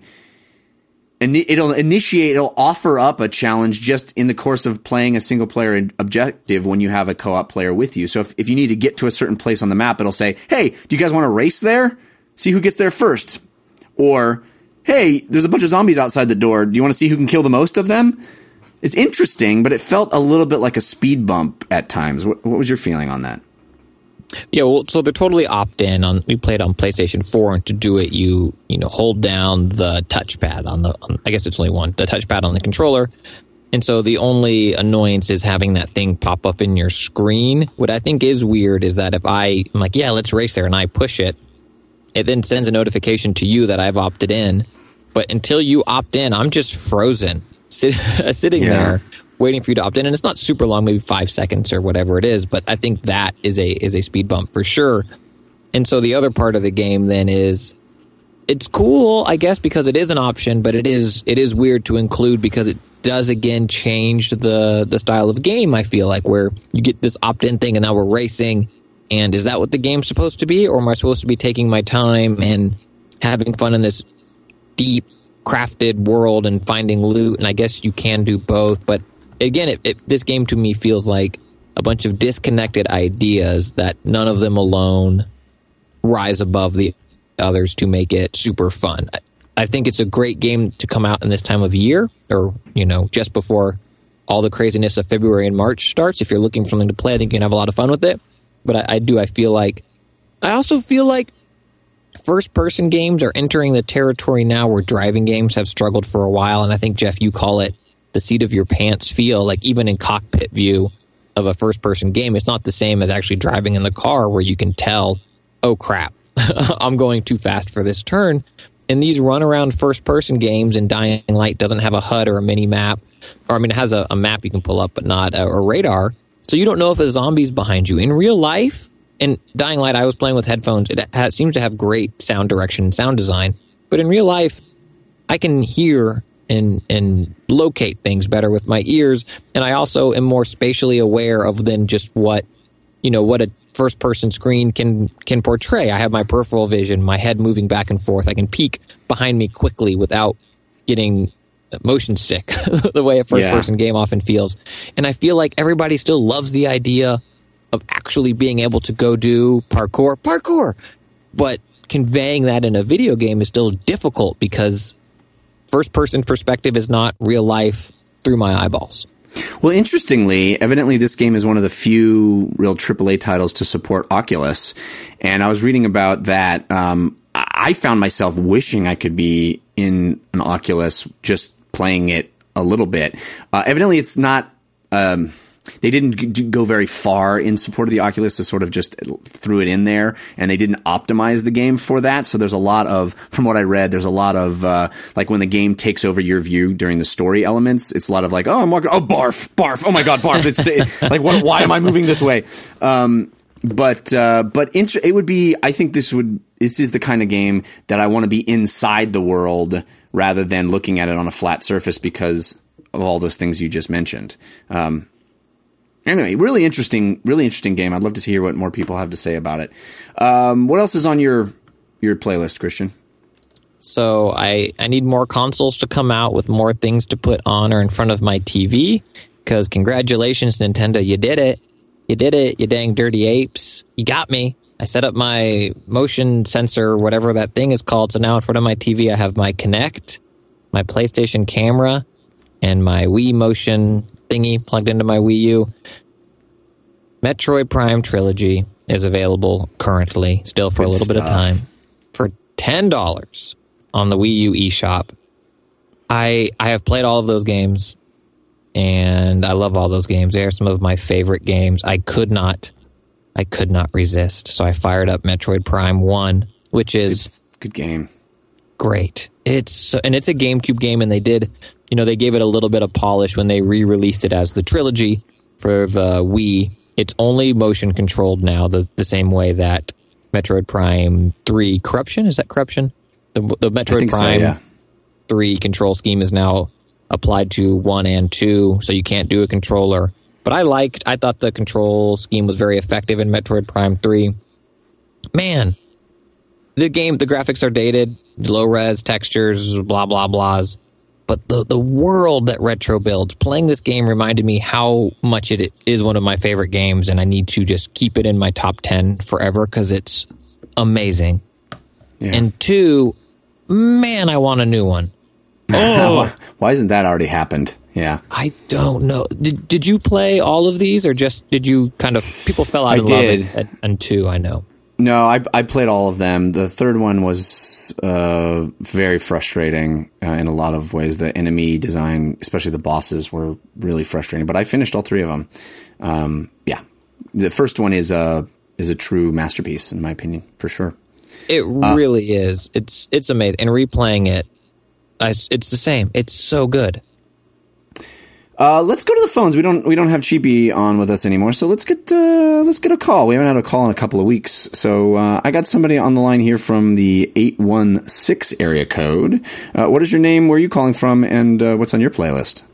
it'll offer up a challenge just in the course of playing a single player objective when you have a co-op player with you. So if you need to get to a certain place on the map, it'll say, hey, do you guys want to race there? See who gets there first. Or, hey, there's a bunch of zombies outside the door. Do you want to see who can kill the most of them? It's interesting, but it felt a little bit like a speed bump at times. What was your feeling on that? Yeah, well, so they're totally opt-in. We played on PlayStation 4, and to do it, you hold down the touchpad I guess it's only one, the touchpad on the controller. And so the only annoyance is having that thing pop up in your screen. What I think is weird is that if I'm like, yeah, let's race there, and I push it, it then sends a notification to you that I've opted in. But until you opt in, I'm just frozen, sitting there waiting for you to opt in. And it's not super long, maybe 5 seconds or whatever it is. But I think that is a speed bump for sure. And so the other part of the game then is, it's cool, I guess, because it is an option, but it is weird to include because it does, again, change the style of game, I feel like, where you get this opt-in thing and now we're racing. And is that what the game's supposed to be? Or am I supposed to be taking my time and having fun in this deep, crafted world and finding loot, and I guess you can do both. But again, this game to me feels like a bunch of disconnected ideas that none of them alone rise above the others to make it super fun. I think it's a great game to come out in this time of year, or, just before all the craziness of February and March starts. If you're looking for something to play, I think you can have a lot of fun with it. But I also feel like first-person games are entering the territory now where driving games have struggled for a while. And I think, Jeff, you call it the seat of your pants feel. Like, even in cockpit view of a first-person game, it's not the same as actually driving in the car where you can tell, oh, crap, I'm going too fast for this turn. And these run-around first-person games, and Dying Light doesn't have a HUD or a mini-map. It has a map you can pull up, but not a radar. So you don't know if a zombie's behind you. In real life, in Dying Light, I was playing with headphones. It seems to have great sound direction and sound design. But in real life, I can hear and locate things better with my ears. And I also am more spatially aware of than just what a first-person screen can portray. I have my peripheral vision, my head moving back and forth. I can peek behind me quickly without getting motion sick, the way a first-person game often feels. And I feel like everybody still loves the idea of actually being able to go do parkour. But conveying that in a video game is still difficult because first-person perspective is not real life through my eyeballs. Well, interestingly, evidently this game is one of the few real AAA titles to support Oculus. And I was reading about that. I found myself wishing I could be in an Oculus just playing it a little bit. Evidently, it's not... they didn't go very far in support of the Oculus. They sort of just threw it in there, and they didn't optimize the game for that. So there's a lot of, from what I read, there's a lot of, like when the game takes over your view during the story elements, it's a lot of like, oh, I'm walking, oh, barf, oh my God, barf. It's like, why am I moving this way? But it would be, I think this is the kind of game that I want to be inside the world rather than looking at it on a flat surface because of all those things you just mentioned. Anyway, really interesting game. I'd love to hear what more people have to say about it. What else is on your playlist, Christian? So I need more consoles to come out with more things to put on or in front of my TV, because congratulations, Nintendo, you did it. You did it, you dang dirty apes. You got me. I set up my motion sensor, whatever that thing is called, so now in front of my TV I have my Kinect, my PlayStation camera, and my Wii motion thingy plugged into my Wii U. Metroid Prime Trilogy is available currently, still for a little bit of time, for $10 on the Wii U eShop. I have played all of those games, and I love all those games. They are some of my favorite games. I could not resist, so I fired up Metroid Prime 1, which is it's a good game. Great. It's a GameCube game, and they did, they gave it a little bit of polish when they re-released it as the trilogy for the Wii. It's only motion controlled now, the same way that Metroid Prime 3 Corruption, is that Corruption? The Metroid Prime 3 control scheme is now applied to 1 and 2, so you can't do a controller. But I thought the control scheme was very effective in Metroid Prime 3. Man, the graphics are dated, low res textures, blah blah blahs. But the world that Retro builds, playing this game reminded me how much it is one of my favorite games, and I need to just keep it in my top 10 forever because it's amazing. Yeah. And 2, man, I want a new one. Oh, why hasn't that already happened? Yeah, I don't know. Did you play all of these, or just did you kind of people fell out of love and 2? I know. No, I played all of them. The third one was very frustrating in a lot of ways. The enemy design, especially the bosses, were really frustrating. But I finished all 3 of them. Yeah, the first one is a true masterpiece, in my opinion, for sure. It really is. It's amazing. And replaying it, it's the same. It's so good. Let's go to the phones. We don't have Cheapy on with us anymore, so let's get a call. We haven't had a call in a couple of weeks, so I got somebody on the line here from the 816 area code. What is your name? Where are you calling from? And what's on your playlist?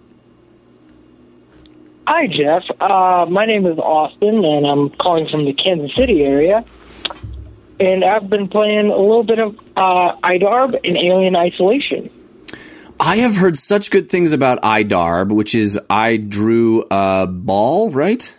Hi, Jeff. My name is Austin, and I'm calling from the Kansas City area. And I've been playing a little bit of IDARB and Alien Isolation. I have heard such good things about iDarb, which is I drew a ball, right?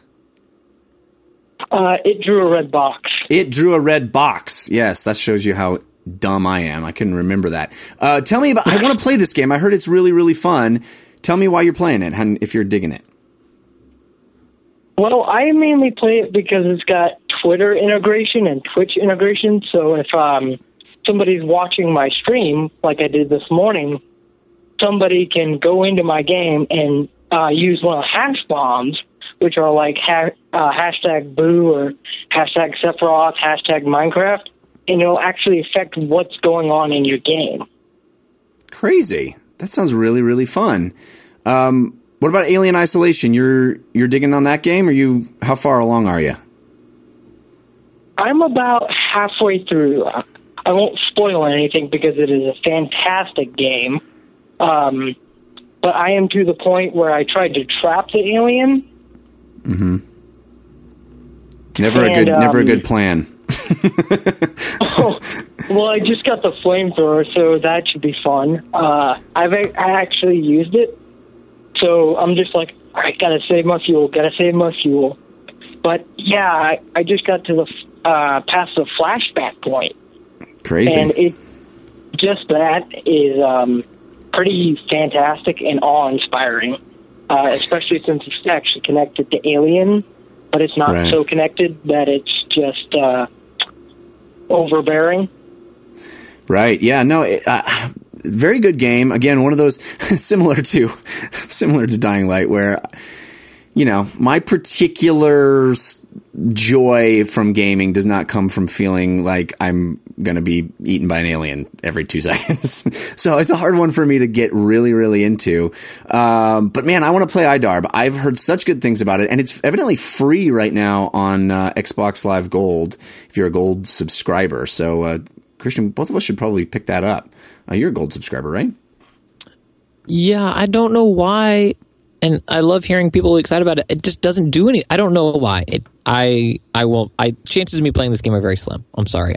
It drew a red box. It drew a red box. Yes, that shows you how dumb I am. I couldn't remember that. Tell me about. I want to play this game. I heard it's really, really fun. Tell me why you're playing it and if you're digging it. Well, I mainly play it because it's got Twitter integration and Twitch integration. So if somebody's watching my stream, like I did this morning, somebody can go into my game and use one of the hash bombs, which are like hashtag boo or hashtag Sephiroth, hashtag Minecraft, and it'll actually affect what's going on in your game. Crazy. That sounds really, really fun. What about Alien Isolation? You're digging on that game? How far along are you? I'm about halfway through. I won't spoil anything because it is a fantastic game. But I am to the point where I tried to trap the alien. Mm-hmm. Never a good plan. Well, I just got the flamethrower, so that should be fun. I actually used it, so I'm just like, all right, gotta save my fuel. But yeah, I just got to the past the flashback point. Crazy. And that is pretty fantastic and awe-inspiring, especially since it's actually connected to Alien, but it's not so connected that it's just overbearing. Right. Yeah. No. Very good game. Again, one of those similar to Dying Light, where my particular joy from gaming does not come from feeling like I'm going to be eaten by an alien every 2 seconds. So it's a hard one for me to get really, really into. But man, I want to play iDarb. I've heard such good things about it, and it's evidently free right now on Xbox Live Gold if you're a Gold subscriber. So, Christian, both of us should probably pick that up. You're a Gold subscriber, right? Yeah, I don't know why. And I love hearing people excited about it. It just doesn't do any. I don't know why. Chances of me playing this game are very slim. I'm sorry.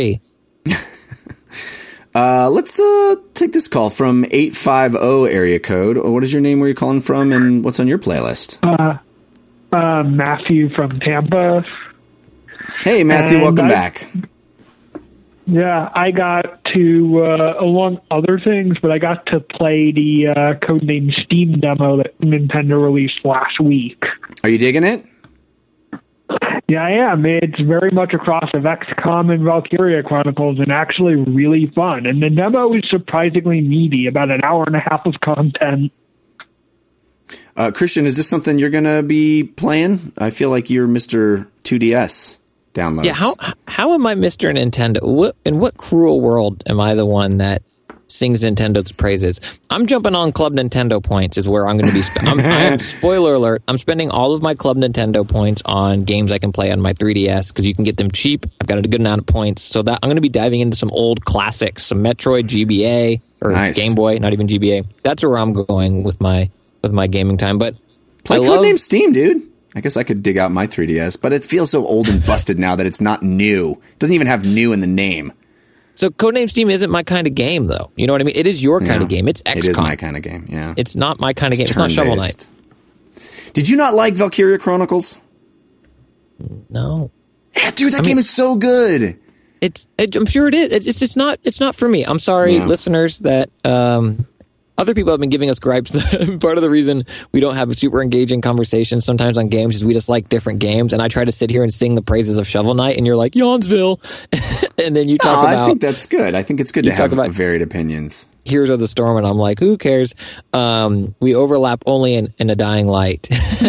Let's take this call from 850 area code. What is your name? Where are you calling from? And what's on your playlist? Matthew from Tampa. Hey, Matthew. Welcome back. Yeah, I got to, among other things, but I got to play the Codename Steam demo that Nintendo released last week. Are you digging it? Yeah, I am. It's very much a cross of XCOM and Valkyria Chronicles, and actually really fun. And the demo is surprisingly meaty, about an hour and a half of content. Christian, is this something you're going to be playing? I feel like you're Mr. 2DS downloads. Yeah, how am I Mr. Nintendo? In what cruel world am I the one that sings Nintendo's praises? I'm jumping on Club Nintendo points is where I'm going to be. I'm spoiler alert, I'm spending all of my Club Nintendo points on games I can play on my 3DS because you can get them cheap. I've got a good amount of points. So that I'm going to be diving into some old classics, some Metroid, GBA, or Game Boy, not even GBA. That's where I'm going with my gaming time. But play Codename Steam, dude. I guess I could dig out my 3DS, but it feels so old and busted now that it's not new. It doesn't even have new in the name. So Codename Steam isn't my kind of game, though. You know what I mean? It is your kind of game. It's XCOM. It is my kind of game, yeah. It's not my kind of game. It's not Shovel Knight. Did you not like Valkyria Chronicles? No. Yeah, dude, that game is so good. I'm sure it is. It's not for me. I'm sorry, listeners, that other people have been giving us gripes. Part of the reason we don't have a super engaging conversation sometimes on games is we just like different games. And I try to sit here and sing the praises of Shovel Knight, and you're like, Yawnsville. And then you talk about... I think that's good. I think it's good to have varied opinions. Heroes of the Storm, and I'm like, who cares? We overlap only in a Dying Light.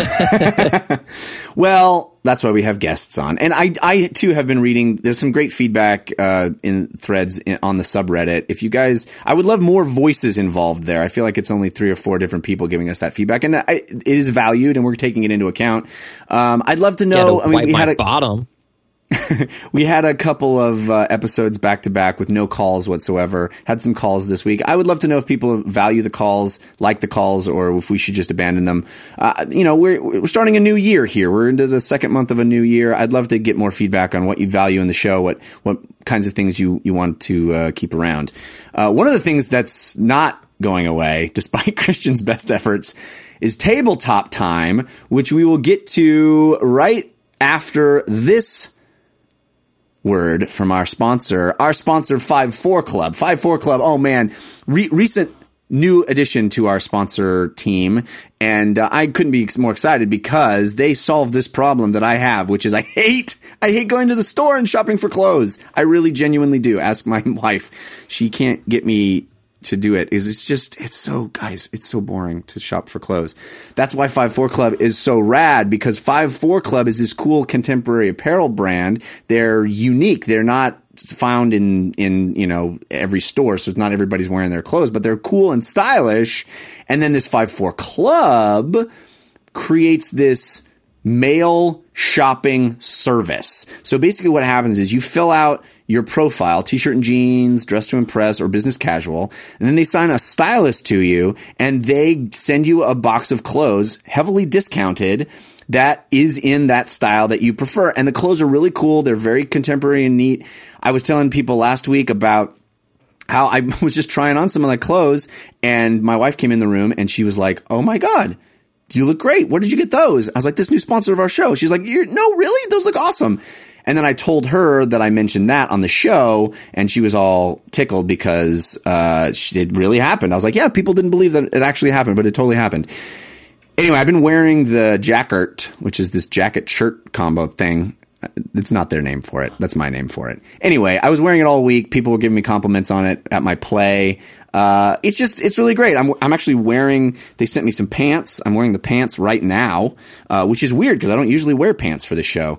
Well, that's why we have guests on. And I too have been reading. There's some great feedback in threads on the subreddit. If you guys, I would love more voices involved there. I feel like it's only 3 or 4 different people giving us that feedback, and it is valued, and we're taking it into account. I'd love to know. We had bottom. We had a couple of episodes back to back with no calls whatsoever. Had some calls this week. I would love to know if people value the calls, like the calls, or if we should just abandon them. We're starting a new year here. We're into the second month of a new year. I'd love to get more feedback on what you value in the show, what kinds of things you want to keep around. One of the things that's not going away, despite Christian's best efforts, is tabletop time, which we will get to right after this word from our sponsor 5-4 Club. 5-4 Club, oh man, recent new addition to our sponsor team, and I couldn't be more excited because they solved this problem that I have, which is I hate going to the store and shopping for clothes. I really genuinely do. Ask my wife. She can't get me to do it. It's so boring to shop for clothes. That's why 5-4 Club is so rad, because 5-4 Club is this cool contemporary apparel brand. They're unique. They're not found in every store, so not everybody's wearing their clothes, but they're cool and stylish. And then this 5-4 Club creates this mail shopping service. So basically what happens is you fill out your profile, t-shirt and jeans, dress to impress, or business casual, and then they assign a stylist to you, and they send you a box of clothes, heavily discounted, that is in that style that you prefer. And the clothes are really cool. They're very contemporary and neat. I was telling people last week about how I was just trying on some of my clothes, and my wife came in the room and she was like, "Oh my God, you look great. Where did you get those?" I was like, "This new sponsor of our show." She's like, "No, really? Those look awesome." And then I told her that I mentioned that on the show, and she was all tickled because it really happened. I was like, "Yeah, people didn't believe that it actually happened, but it totally happened." Anyway, I've been wearing the Jackert, which is this jacket shirt combo thing. It's not their name for it. That's my name for it. Anyway, I was wearing it all week. People were giving me compliments on it at my play. It's really great. I'm actually wearing, they sent me some pants. I'm wearing the pants right now, which is weird because I don't usually wear pants for the show.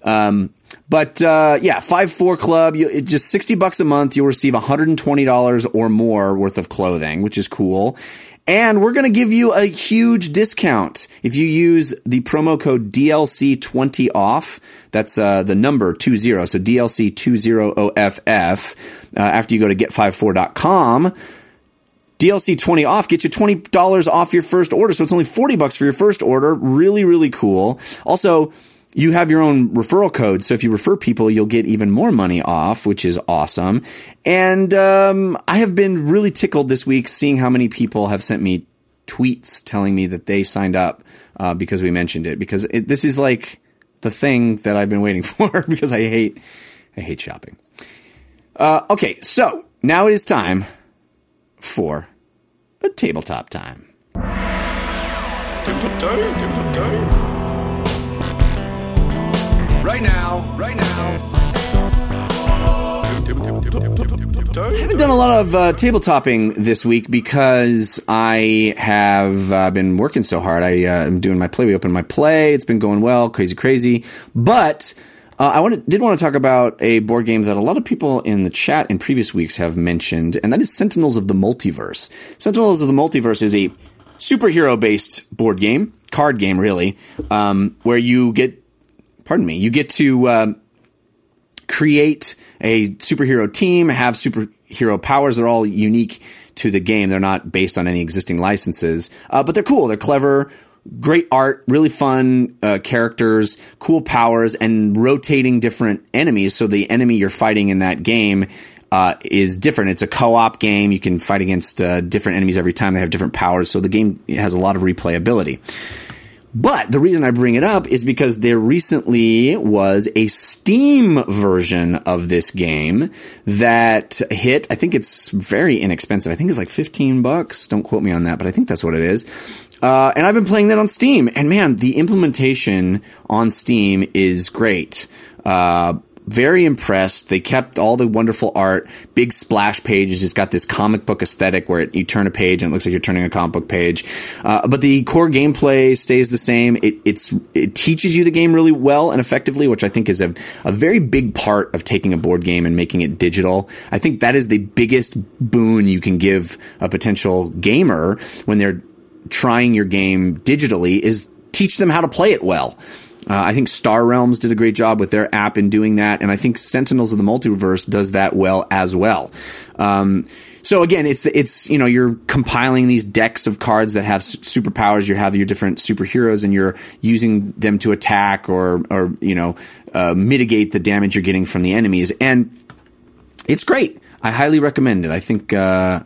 But 5-4 Club, it's just $60 a month. You'll receive $120 or more worth of clothing, which is cool. And we're going to give you a huge discount if you use the promo code DLC20OFF. That's the number 20, so DLC20OFF. After you go to get54.com, DLC20 off gets you $20 off your first order. So it's only $40 for your first order. Really, really cool. Also, you have your own referral code, so if you refer people, you'll get even more money off, which is awesome. And I have been really tickled this week seeing how many people have sent me tweets telling me that they signed up because we mentioned it. Because this is like the thing that I've been waiting for because I hate shopping. Okay, so now it is time for a tabletop time. Tabletop time. Right now. I haven't done a lot of tabletopping this week because I have been working so hard. I'm doing my play. We opened my play. It's been going well, crazy. But I did want to talk about a board game that a lot of people in the chat in previous weeks have mentioned, and that is Sentinels of the Multiverse. Sentinels of the Multiverse is a superhero-based board game, card game really, where you get to create a superhero team, have superhero powers. They're all unique to the game. They're not based on any existing licenses, but they're cool. They're clever, great art, really fun characters, cool powers, and rotating different enemies. So the enemy you're fighting in that game is different. It's a co-op game. You can fight against different enemies every time. They have different powers. So the game has a lot of replayability. But the reason I bring it up is because there recently was a Steam version of this game that hit. I think it's very inexpensive. I think it's like $15. Don't quote me on that, but I think that's what it is. And I've been playing that on Steam. And man, the implementation on Steam is great. Very impressed. They kept all the wonderful art, big splash pages. It's got this comic book aesthetic where you turn a page and it looks like you're turning a comic book page. But the core gameplay stays the same. It teaches you the game really well and effectively, which I think is a very big part of taking a board game and making it digital. I think that is the biggest boon you can give a potential gamer when they're trying your game digitally, is teach them how to play it well. I think Star Realms did a great job with their app in doing that, and I think Sentinels of the Multiverse does that well as well. So again, it's you're compiling these decks of cards that have superpowers. You have your different superheroes, and you're using them to attack or mitigate the damage you're getting from the enemies, and it's great. I highly recommend it. I think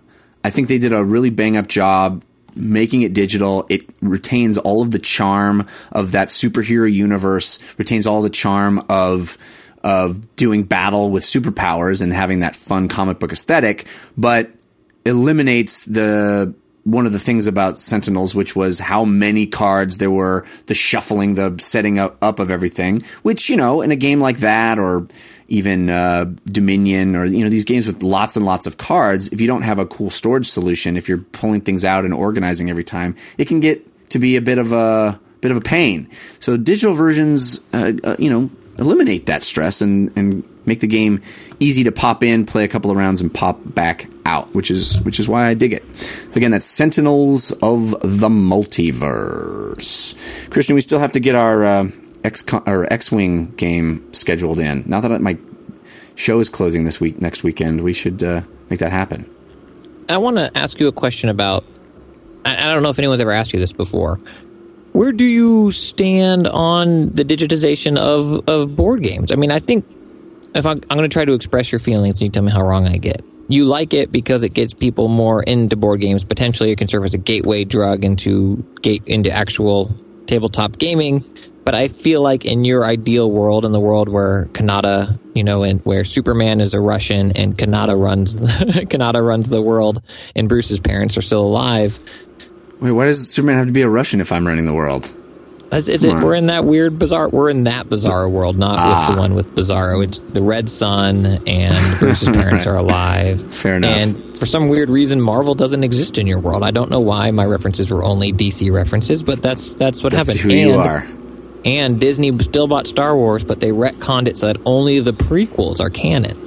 I think they did a really bang-up job making it digital. It retains all of the charm of that superhero universe, retains all the charm of doing battle with superpowers and having that fun comic book aesthetic, but eliminates one of the things about Sentinels, which was how many cards there were, the shuffling, the setting up of everything, which, in a game like that, or even Dominion, or these games with lots and lots of cards, if you don't have a cool storage solution, if you're pulling things out and organizing every time, it can get to be a bit of a pain. So digital versions, eliminate that stress and make the game easy to pop in, play a couple of rounds, and pop back out, which is why I dig it. Again, that's Sentinels of the Multiverse. Christian, we still have to get our X-Wing game scheduled in. Now that my show is closing next weekend, we should make that happen. I want to ask you a question about, I don't know if anyone's ever asked you this before. Where do you stand on the digitization of board games? I mean, I think if I'm going to try to express your feelings, and you tell me how wrong I get. You like it because it gets people more into board games. Potentially, it can serve as a gateway drug into actual tabletop gaming. But I feel like in your ideal world, in the world where Kanata, and where Superman is a Russian and Kanata runs the world, and Bruce's parents are still alive. Wait, why does Superman have to be a Russian if I'm running the world? We're in that bizarre world, not with the one with Bizarro. It's the Red Sun, and Bruce's parents are alive. Fair enough. And for some weird reason, Marvel doesn't exist in your world. I don't know why my references were only DC references, but that's what happened. That's who you are. And Disney still bought Star Wars, but they retconned it so that only the prequels are canon.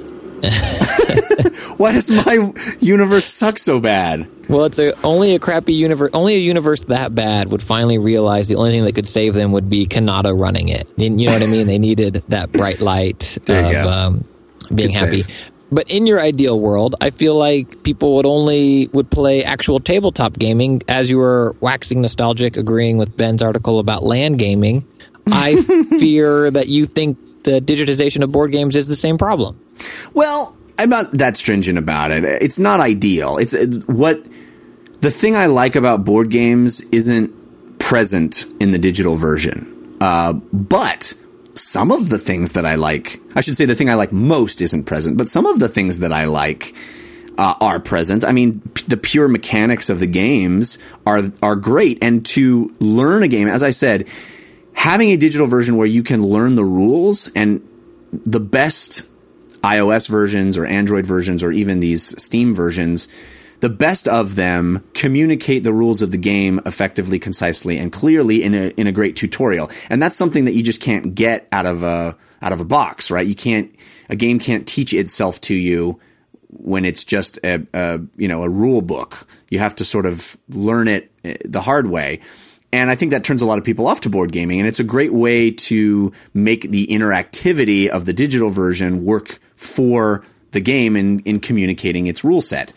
Why does my universe suck so bad? Well, it's only a crappy universe. Only a universe that bad would finally realize the only thing that could save them would be Kanata running it. You know what I mean? They needed that bright light of being Good happy. save. But in your ideal world, I feel like people would play actual tabletop gaming. As you were waxing nostalgic, agreeing with Ben's article about LAN gaming, I fear that you think the digitization of board games is the same problem. Well, I'm not that stringent about it. It's not ideal. It's the thing I like about board games isn't present in the digital version. But some of the things that I like, I should say the thing I like most isn't present, but some of the things that I like are present. I mean, the pure mechanics of the games are great. And to learn a game, as I said, having a digital version where you can learn the rules, and the best iOS versions or Android versions or even these Steam versions, the best of them communicate the rules of the game effectively, concisely, and clearly in a great tutorial. And that's something that you just can't get out of a box, right? A game can't teach itself to you when it's just a rule book. You have to sort of learn it the hard way. And I think that turns a lot of people off to board gaming, and it's a great way to make the interactivity of the digital version work for the game in communicating its rule set.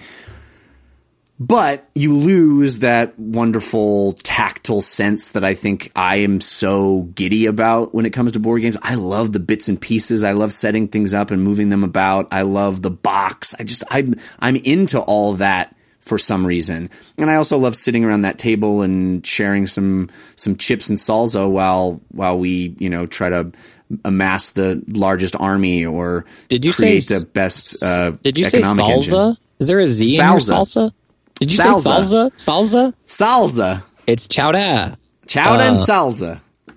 But you lose that wonderful tactile sense that I think I am so giddy about when it comes to board games. I love the bits and pieces. I love setting things up and moving them about. I love the box. I'm into all that for some reason. And I also love sitting around that table and sharing some chips and salsa while we, try to amass the largest army or create the best did you economic say salsa? engine. Is there a Z in your salsa? Did you say salsa? Salsa? Salsa. It's chowder. Chowder and salsa.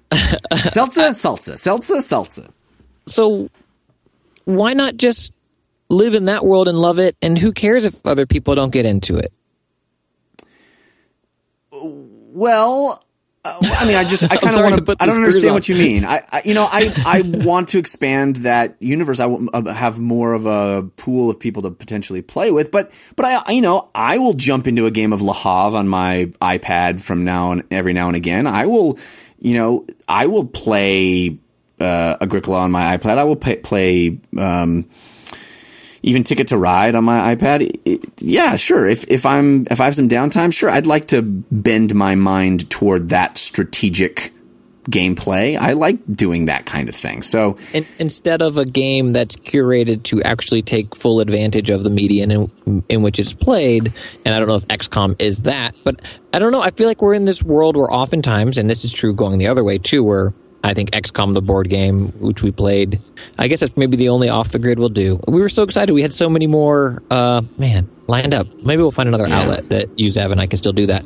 Salsa. So why not just live in that world and love it, and who cares if other people don't get into it? Well, I mean, I kind of want to. I don't understand what you mean. I want to expand that universe. I will have more of a pool of people to potentially play with. But I will jump into a game of Le Havre on my iPad from every now and again. I will play Agricola on my iPad. I will play. Even Ticket to Ride on my iPad. Yeah, sure. If I have some downtime, sure. I'd like to bend my mind toward that strategic gameplay. I like doing that kind of thing. So instead of a game that's curated to actually take full advantage of the medium in which it's played, and I don't know if XCOM is that, but I don't know. I feel like we're in this world where oftentimes, and this is true going the other way too, where I think XCOM, the board game, which we played, I guess that's maybe the only off the grid we'll do. We were so excited. We had so many more, lined up. Maybe we'll find another outlet that you, Zev, and I can still do that.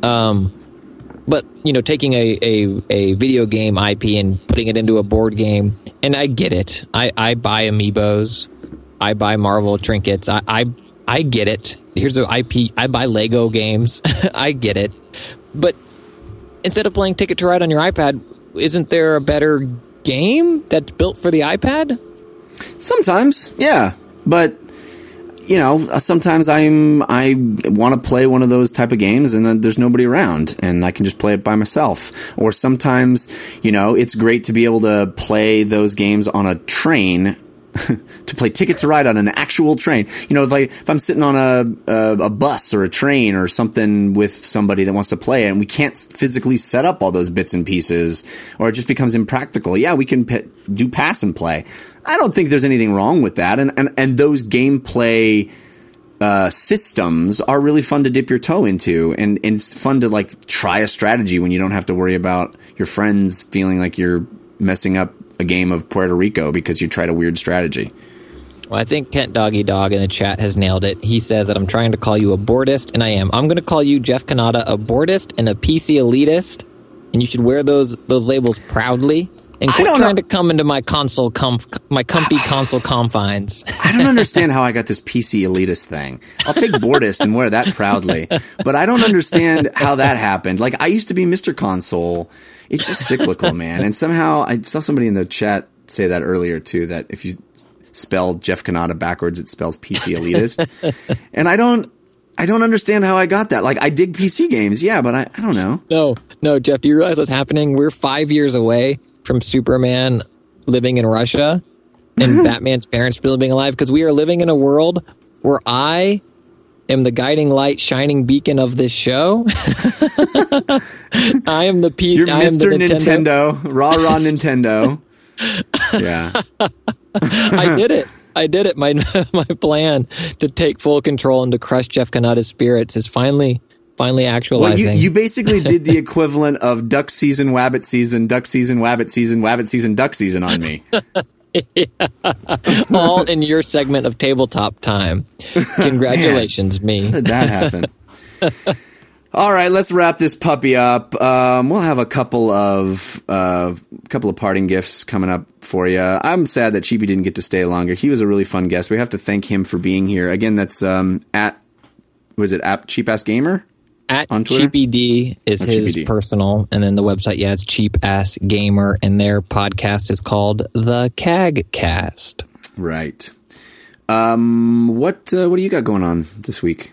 But, taking a video game IP and putting it into a board game, and I get it. I buy amiibos. I buy Marvel trinkets. I get it. Here's an IP. I buy Lego games. I get it. But instead of playing Ticket to Ride on your iPad, isn't there a better game that's built for the iPad? Sometimes, yeah. But sometimes I want to play one of those type of games and then there's nobody around and I can just play it by myself. Or sometimes, it's great to be able to play those games on a train, to play Ticket to Ride on an actual train. If I'm sitting on a bus or a train or something with somebody that wants to play it and we can't physically set up all those bits and pieces, or it just becomes impractical. Yeah, we can do pass and play. I don't think there's anything wrong with that. And those gameplay systems are really fun to dip your toe into. And it's fun to try a strategy when you don't have to worry about your friends feeling like you're messing up a game of Puerto Rico because you tried a weird strategy. Well, I think Kent Doggy Dog in the chat has nailed it. He says that I'm trying to call you a boardist, and I am. I'm going to call you, Jeff Kanata, a boardist and a PC elitist, and you should wear those labels proudly. And quit trying to come into my my comfy console confines. I don't understand how I got this PC elitist thing. I'll take boardist and wear that proudly, but I don't understand how that happened. I used to be Mr. Console. It's just cyclical, man. And somehow I saw somebody in the chat say that earlier too, that if you spell Jeff Kanata backwards, it spells PC elitist. And I don't understand how I got that. I dig PC games, yeah, but I don't know. No, Jeff, do you realize what's happening? We're 5 years away from Superman living in Russia and Batman's parents still being alive, because we are living in a world where I am the guiding light, shining beacon of this show. I am the piece. You're Mr. Nintendo. Rah rah Nintendo. Yeah. I did it. My plan to take full control and to crush Jeff Kanata's spirits is finally actualizing. Well, you basically did the equivalent of duck season, wabbit season, duck season, wabbit season, duck season on me. Yeah. All in your segment of tabletop time. Congratulations, me. How did that happen? All right, let's wrap this puppy up. We'll have a couple of parting gifts coming up for you. I'm sad that Cheapy didn't get to stay longer. He was a really fun guest. We have to thank him for being here. Again, that's at Cheap Ass Gamer? On Twitter? CheapyD is his CheapyD. Personal, and then the website, it's Cheap Ass Gamer, and their podcast is called The CAGcast. Right. What do you got going on this week?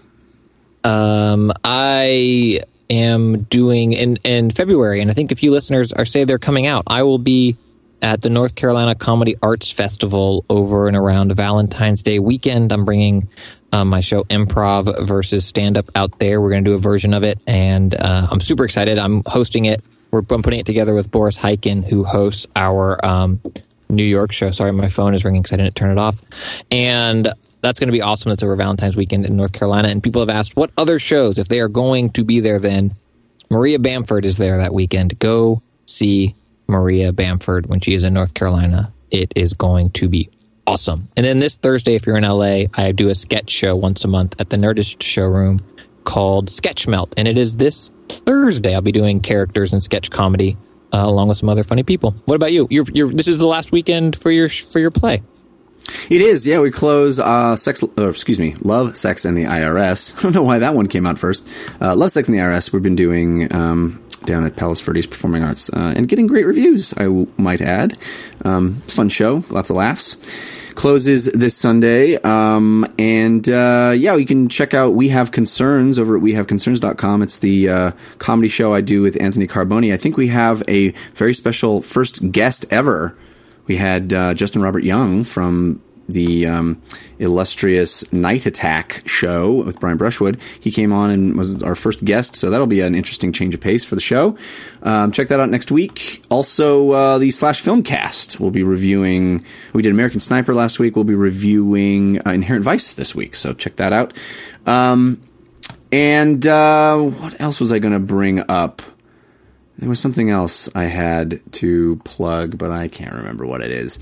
I am doing in February, and I think a few listeners say they're coming out. I will be at the North Carolina Comedy Arts Festival over and around Valentine's Day weekend. I'm bringing my show Improv versus Stand Up out there. We're going to do a version of it, and I'm super excited. I'm hosting it. I'm putting it together with Boris Hyken, who hosts our New York show. Sorry, my phone is ringing because I didn't turn it off. And that's going to be awesome. That's over Valentine's weekend in North Carolina. And people have asked, what other shows, if they are going to be there then? Maria Bamford is there that weekend. Go see Maria Bamford when she is in North Carolina. It is going to be awesome. And then this Thursday, if you're in LA, I do a sketch show once a month at the Nerdist Showroom called Sketch Melt. And it is this Thursday. I'll be doing characters and sketch comedy along with some other funny people. What about you? This is the last weekend for your play. It is, yeah. We close Love, Sex, and the IRS. I don't know why that one came out first. Love, Sex, and the IRS we've been doing down at Palos Verdes Performing Arts and getting great reviews, I might add. Fun show, lots of laughs. Closes this Sunday. You can check out We Have Concerns over at wehaveconcerns.com. It's the comedy show I do with Anthony Carboni. I think we have a very special first guest ever. We had Justin Robert Young from illustrious Night Attack show with Brian Brushwood. He came on and was our first guest, so that'll be an interesting change of pace for the show. Check that out next week. Also, the Slash Filmcast will be reviewing. We did American Sniper last week. We'll be reviewing Inherent Vice this week, so check that out. And what else was I going to bring up? There was something else I had to plug, but I can't remember what it is.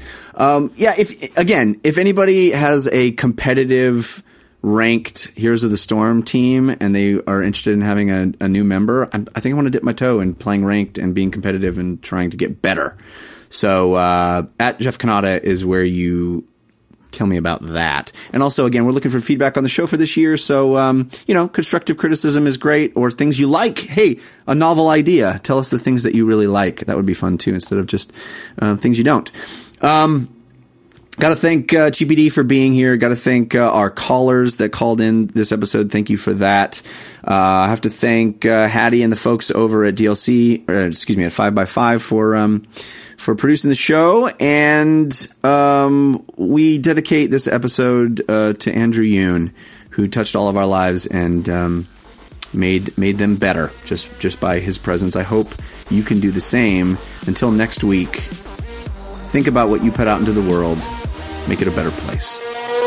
If anybody has a competitive ranked Heroes of the Storm team and they are interested in having a new member, I think I want to dip my toe in playing ranked and being competitive and trying to get better. So at Jeff Kanata is where you tell me about that. And also, again, we're looking for feedback on the show for this year. So, constructive criticism is great, or things you like. Hey, a novel idea. Tell us the things that you really like. That would be fun too, instead of just things you don't. Got to thank GPD for being here. Got to thank our callers that called in this episode. Thank you for that. I have to thank Hattie and the folks over at DLC, at 5x5 for producing the show. And we dedicate this episode to Andrew Yoon, who touched all of our lives and made them better just by his presence. I hope you can do the same. Until next week, think about what you put out into the world. Make it a better place.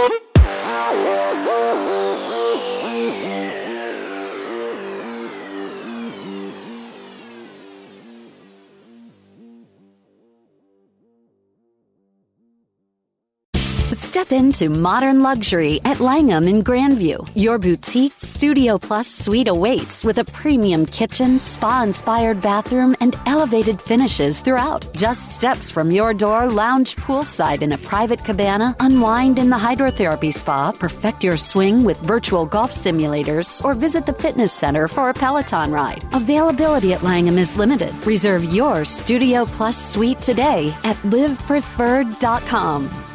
Step into modern luxury at Langham in Grandview. Your boutique Studio Plus suite awaits with a premium kitchen, spa-inspired bathroom, and elevated finishes throughout. Just steps from your door, lounge poolside in a private cabana, unwind in the hydrotherapy spa, perfect your swing with virtual golf simulators, or visit the fitness center for a Peloton ride. Availability at Langham is limited. Reserve your Studio Plus suite today at livepreferred.com.